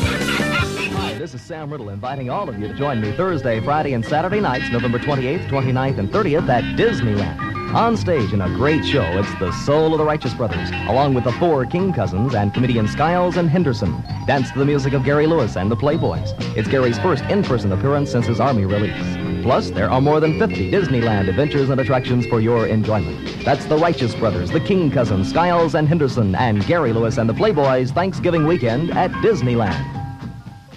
Hi, this is Sam Riddle inviting all of you to join me Thursday, Friday, and Saturday nights, November twenty-eighth, twenty-ninth, and thirtieth at Disneyland. On stage in a great show, it's the Soul of the Righteous Brothers, along with the four King Cousins and comedian Skiles and Henderson. Dance to the music of Gary Lewis and the Playboys. It's Gary's first in-person appearance since his Army release. Plus, there are more than fifty Disneyland adventures and attractions for your enjoyment. That's the Righteous Brothers, the King Cousins, Skiles and Henderson, and Gary Lewis and the Playboys Thanksgiving weekend at Disneyland.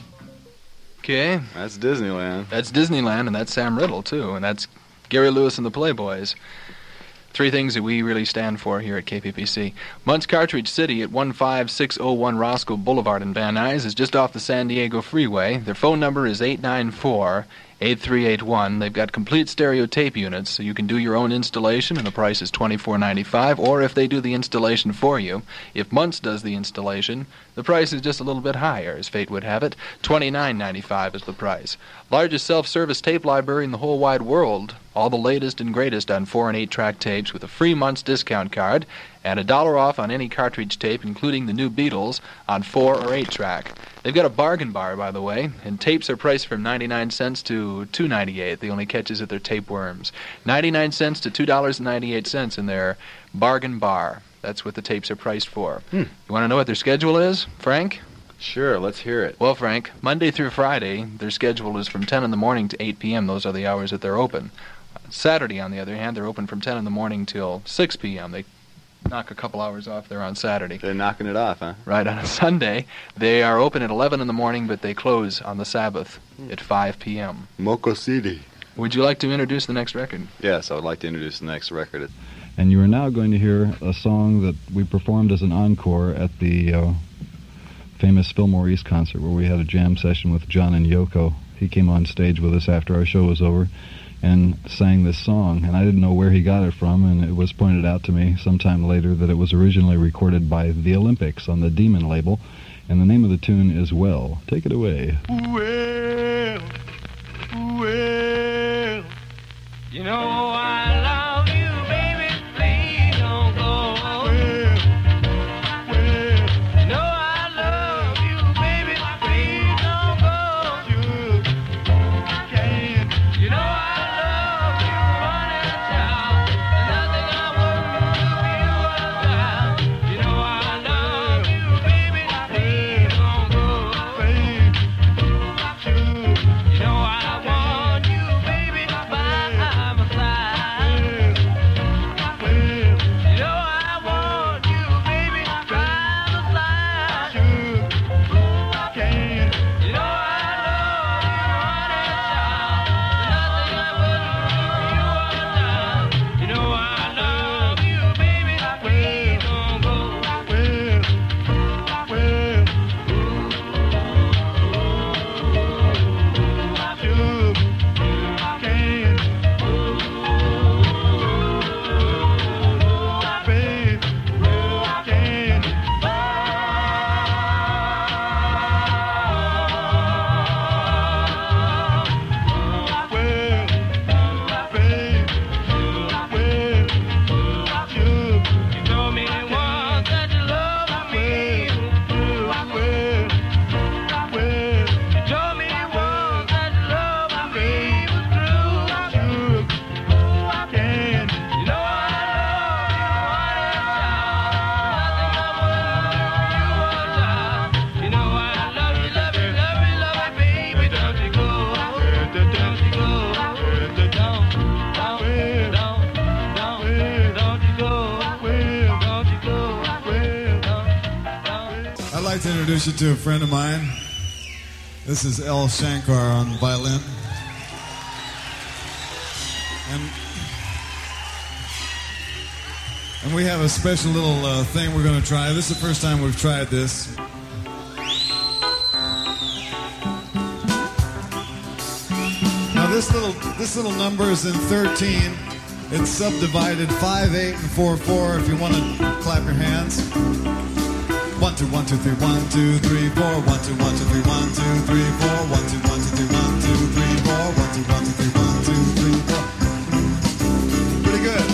Okay. That's Disneyland. That's Disneyland, and that's Sam Riddle, too, and that's Gary Lewis and the Playboys. Three things that we really stand for here at K P P C. Muntz Cartridge City at one five six oh one Roscoe Boulevard in Van Nuys is just off the San Diego Freeway. Their phone number is eight nine four, eight three eight one. They've got complete stereo tape units, so you can do your own installation, and the price is twenty-four ninety-five. Or if they do the installation for you, if Muntz does the installation, the price is just a little bit higher, as fate would have it. twenty-nine ninety-five is the price. Largest self-service tape library in the whole wide world. All the latest and greatest on four and eight track tapes with a free Muntz discount card and a dollar off on any cartridge tape, including the new Beatles, on four or eight track. They've got a bargain bar, by the way, and tapes are priced from ninety-nine cents to two ninety-eight. The only catch is that they're tapeworms. ninety-nine cents to two dollars and ninety-eight cents in their bargain bar. That's what the tapes are priced for. Hmm. You want to know what their schedule is, Frank? Sure, let's hear it. Well, Frank, Monday through Friday, their schedule is from ten in the morning to eight p.m. Those are the hours that they're open. Saturday, on the other hand, they're open from ten in the morning till six p.m. They knock a couple hours off there on Saturday. They're knocking it off, huh? Right, on a Sunday, they are open at eleven in the morning, but they close on the Sabbath at five p.m. Moco City. Would you like to introduce the next record? Yes, I would like to introduce the next record. And you are now going to hear a song that we performed as an encore at the uh, famous Fillmore East concert, where we had a jam session with John and Yoko. He came on stage with us after our show was over and sang this song, and I didn't know where he got it from, and it was pointed out to me sometime later that it was originally recorded by The Olympics on the Demon label, and the name of the tune is Well. Take it away. Well, well, you know I love you, baby, please don't go. Well, well, you know I love you, baby, please don't go. You can't, you know I love you, running child, nothing I wouldn't do for you without. You know I love you, baby, please don't go. You know I want you, baby, by my side. like to introduce you to a friend of mine. This is L. Shankar on violin. And, and we have a special little uh, thing we're going to try. This is the first time we've tried this. Now this little this little number is in thirteen. It's subdivided five, eight, and four, four. If you want to clap your hands. One, two, one, two, three, one, two, three, four. One, two, one, two, three, one, two, three, four. One, two, one, two, three, one, two, three, four. One, two, one, two, three, one, two, three, four. Pretty good.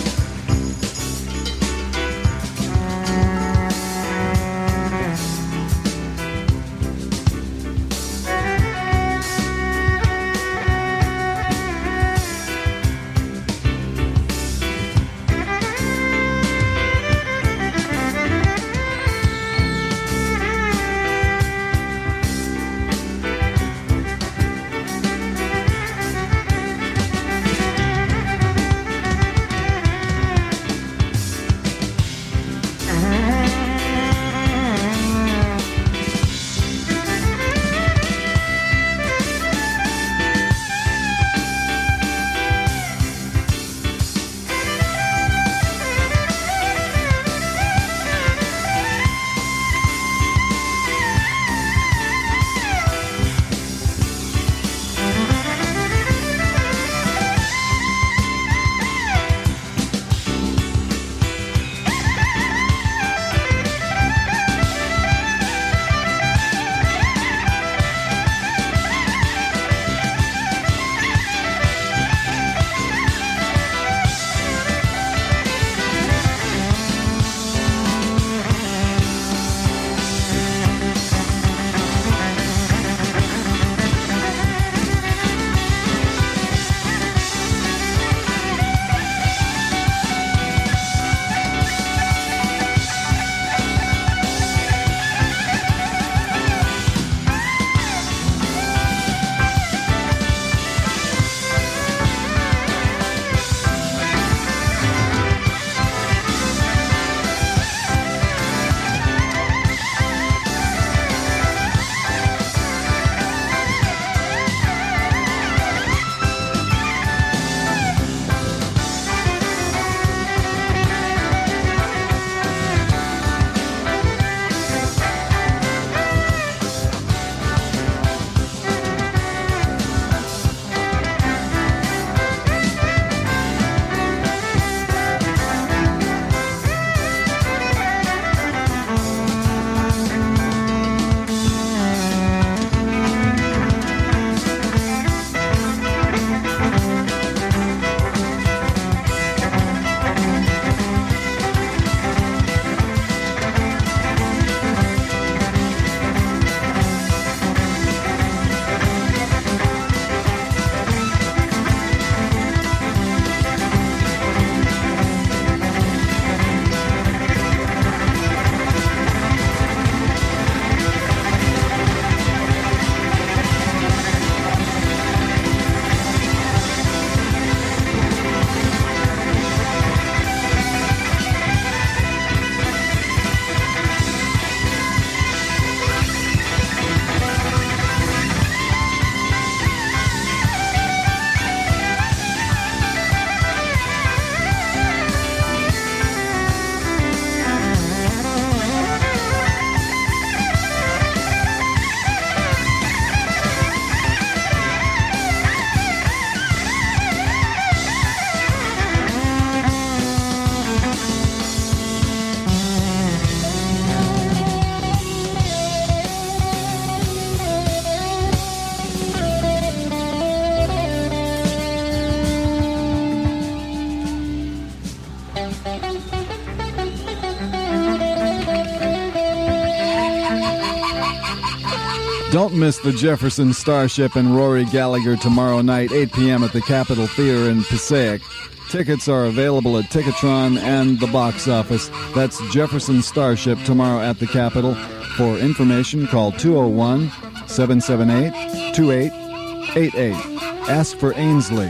Don't miss the Jefferson Starship and Rory Gallagher tomorrow night, eight p.m. at the Capitol Theater in Passaic. Tickets are available at Ticketron and the box office. That's Jefferson Starship tomorrow at the Capitol. For information, call two oh one, seven seven eight, two eight eight eight. Ask for Ainsley.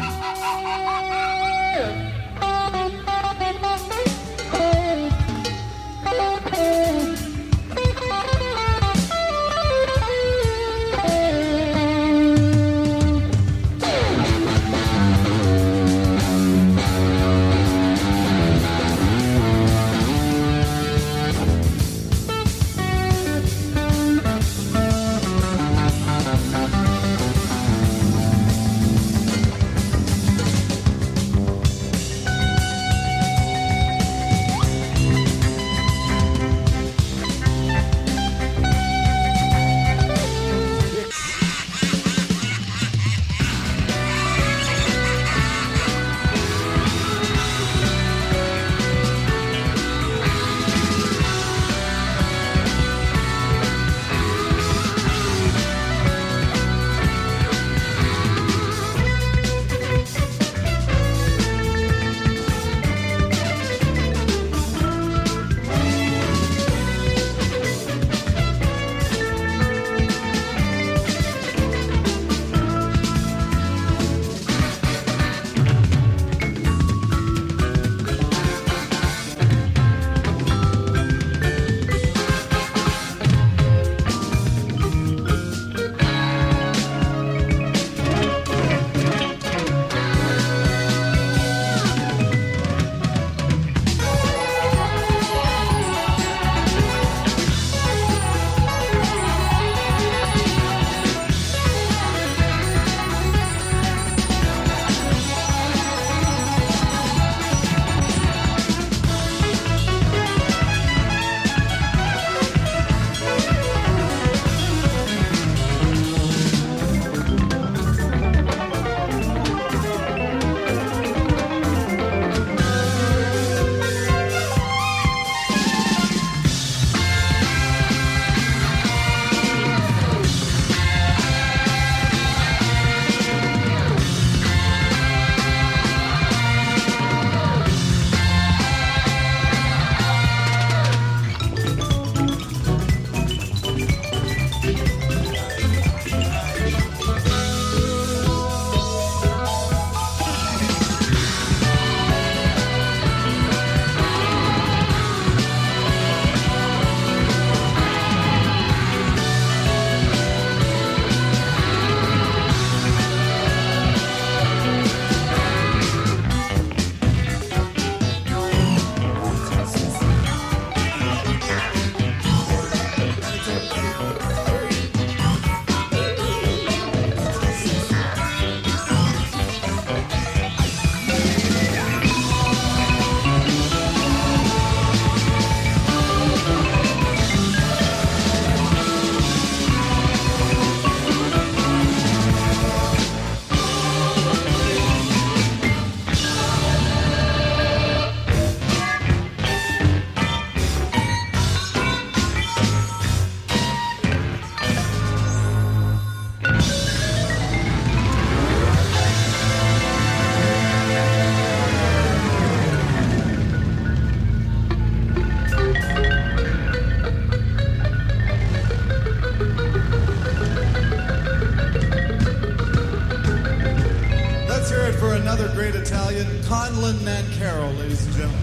Madeline Mancaro, ladies and gentlemen.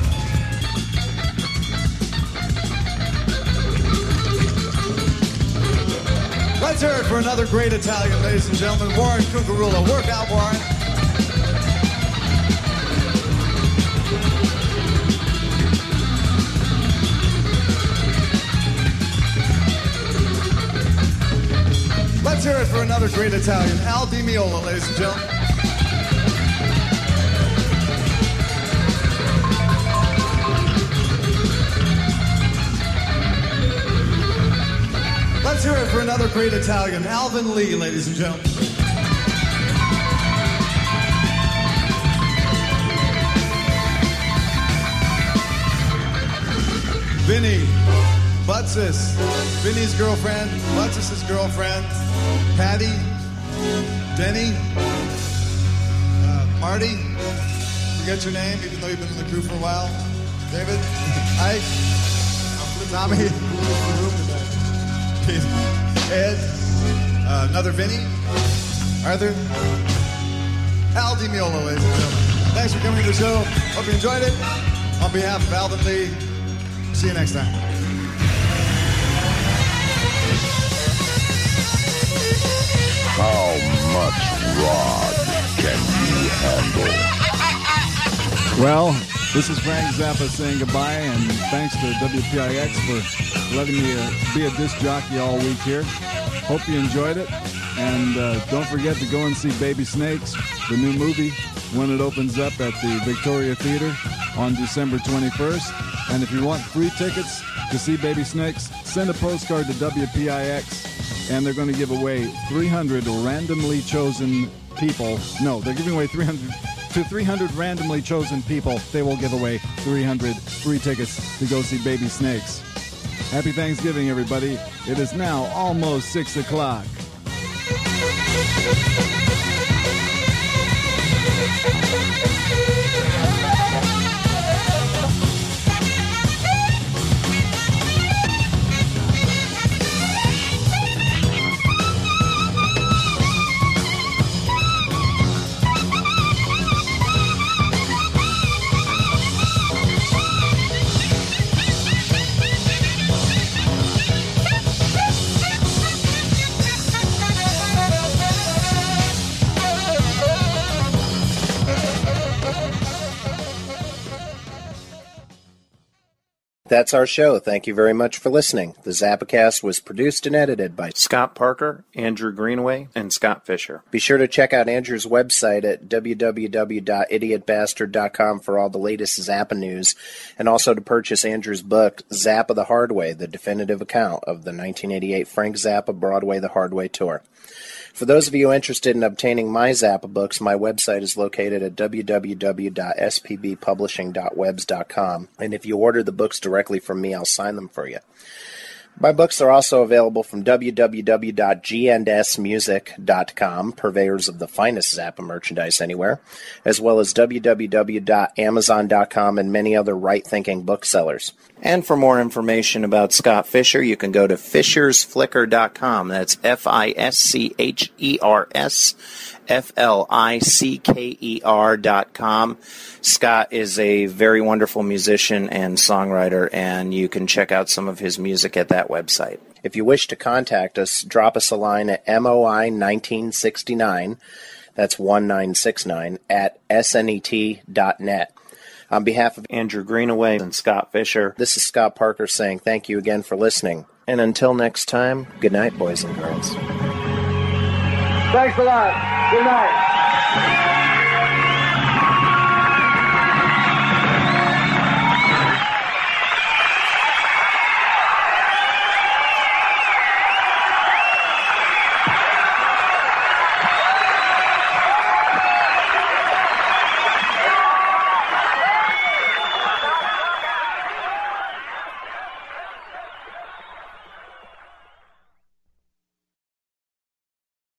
Let's hear it for another great Italian, ladies and gentlemen. Warren Cucurullo. Work out, Warren. Let's hear it for another great Italian, Al Di Meola, ladies and gentlemen. Let's hear it for another great Italian, Alvin Lee, ladies and gentlemen. Vinny, Butsis, Vinny's girlfriend, Butsis' girlfriend, Patty, Denny, uh, Marty, forget your name, even though you've been in the crew for a while. David, Ike, Tommy, Ed, uh, another Vinny, Arthur, Al Di Meola, ladies and gentlemen. Thanks for coming to the show. Hope you enjoyed it. On behalf of Alvin Lee, see you next time. How much rod can you handle? Well, this is Frank Zappa saying goodbye, and thanks to W P I X for letting me uh, be a disc jockey all week here. Hope you enjoyed it, and uh, don't forget to go and see Baby Snakes, the new movie, when it opens up at the Victoria Theater on December twenty-first. And if you want free tickets to see Baby Snakes, send a postcard to W P I X, and they're going to give away three hundred randomly chosen people. No, they're giving away three hundred to three hundred randomly chosen people. They will give away three hundred free tickets to go see Baby Snakes. Happy Thanksgiving, everybody. It is now almost six o'clock. That's our show. Thank you very much for listening. The Zappacast was produced and edited by Scott Parker, Andrew Greenaway, and Scott Fisher. Be sure to check out Andrew's website at w w w dot idiot bastard dot com for all the latest Zappa news, and also to purchase Andrew's book, Zappa the Hard Way, the definitive account of the nineteen eighty-eight Frank Zappa Broadway the Hard Way tour. For those of you interested in obtaining my Zappa books, my website is located at w w w dot s p b publishing dot webs dot com, and if you order the books directly from me, I'll sign them for you. My books are also available from w w w dot g and s music dot com, purveyors of the finest Zappa merchandise anywhere, as well as w w w dot amazon dot com and many other right-thinking booksellers. And for more information about Scott Fisher, you can go to fishers flicker dot com. That's F I S C H E R S F L I C K E R dot com. Scott is a very wonderful musician and songwriter, and you can check out some of his music at that website. If you wish to contact us, drop us a line at M O I nineteen sixty-nine, that's one nine six nine, at S N E T dot net. On behalf of Andrew Greenaway and Scott Fisher, this is Scott Parker saying thank you again for listening. And until next time, good night, boys and girls. Thanks a lot. Good night.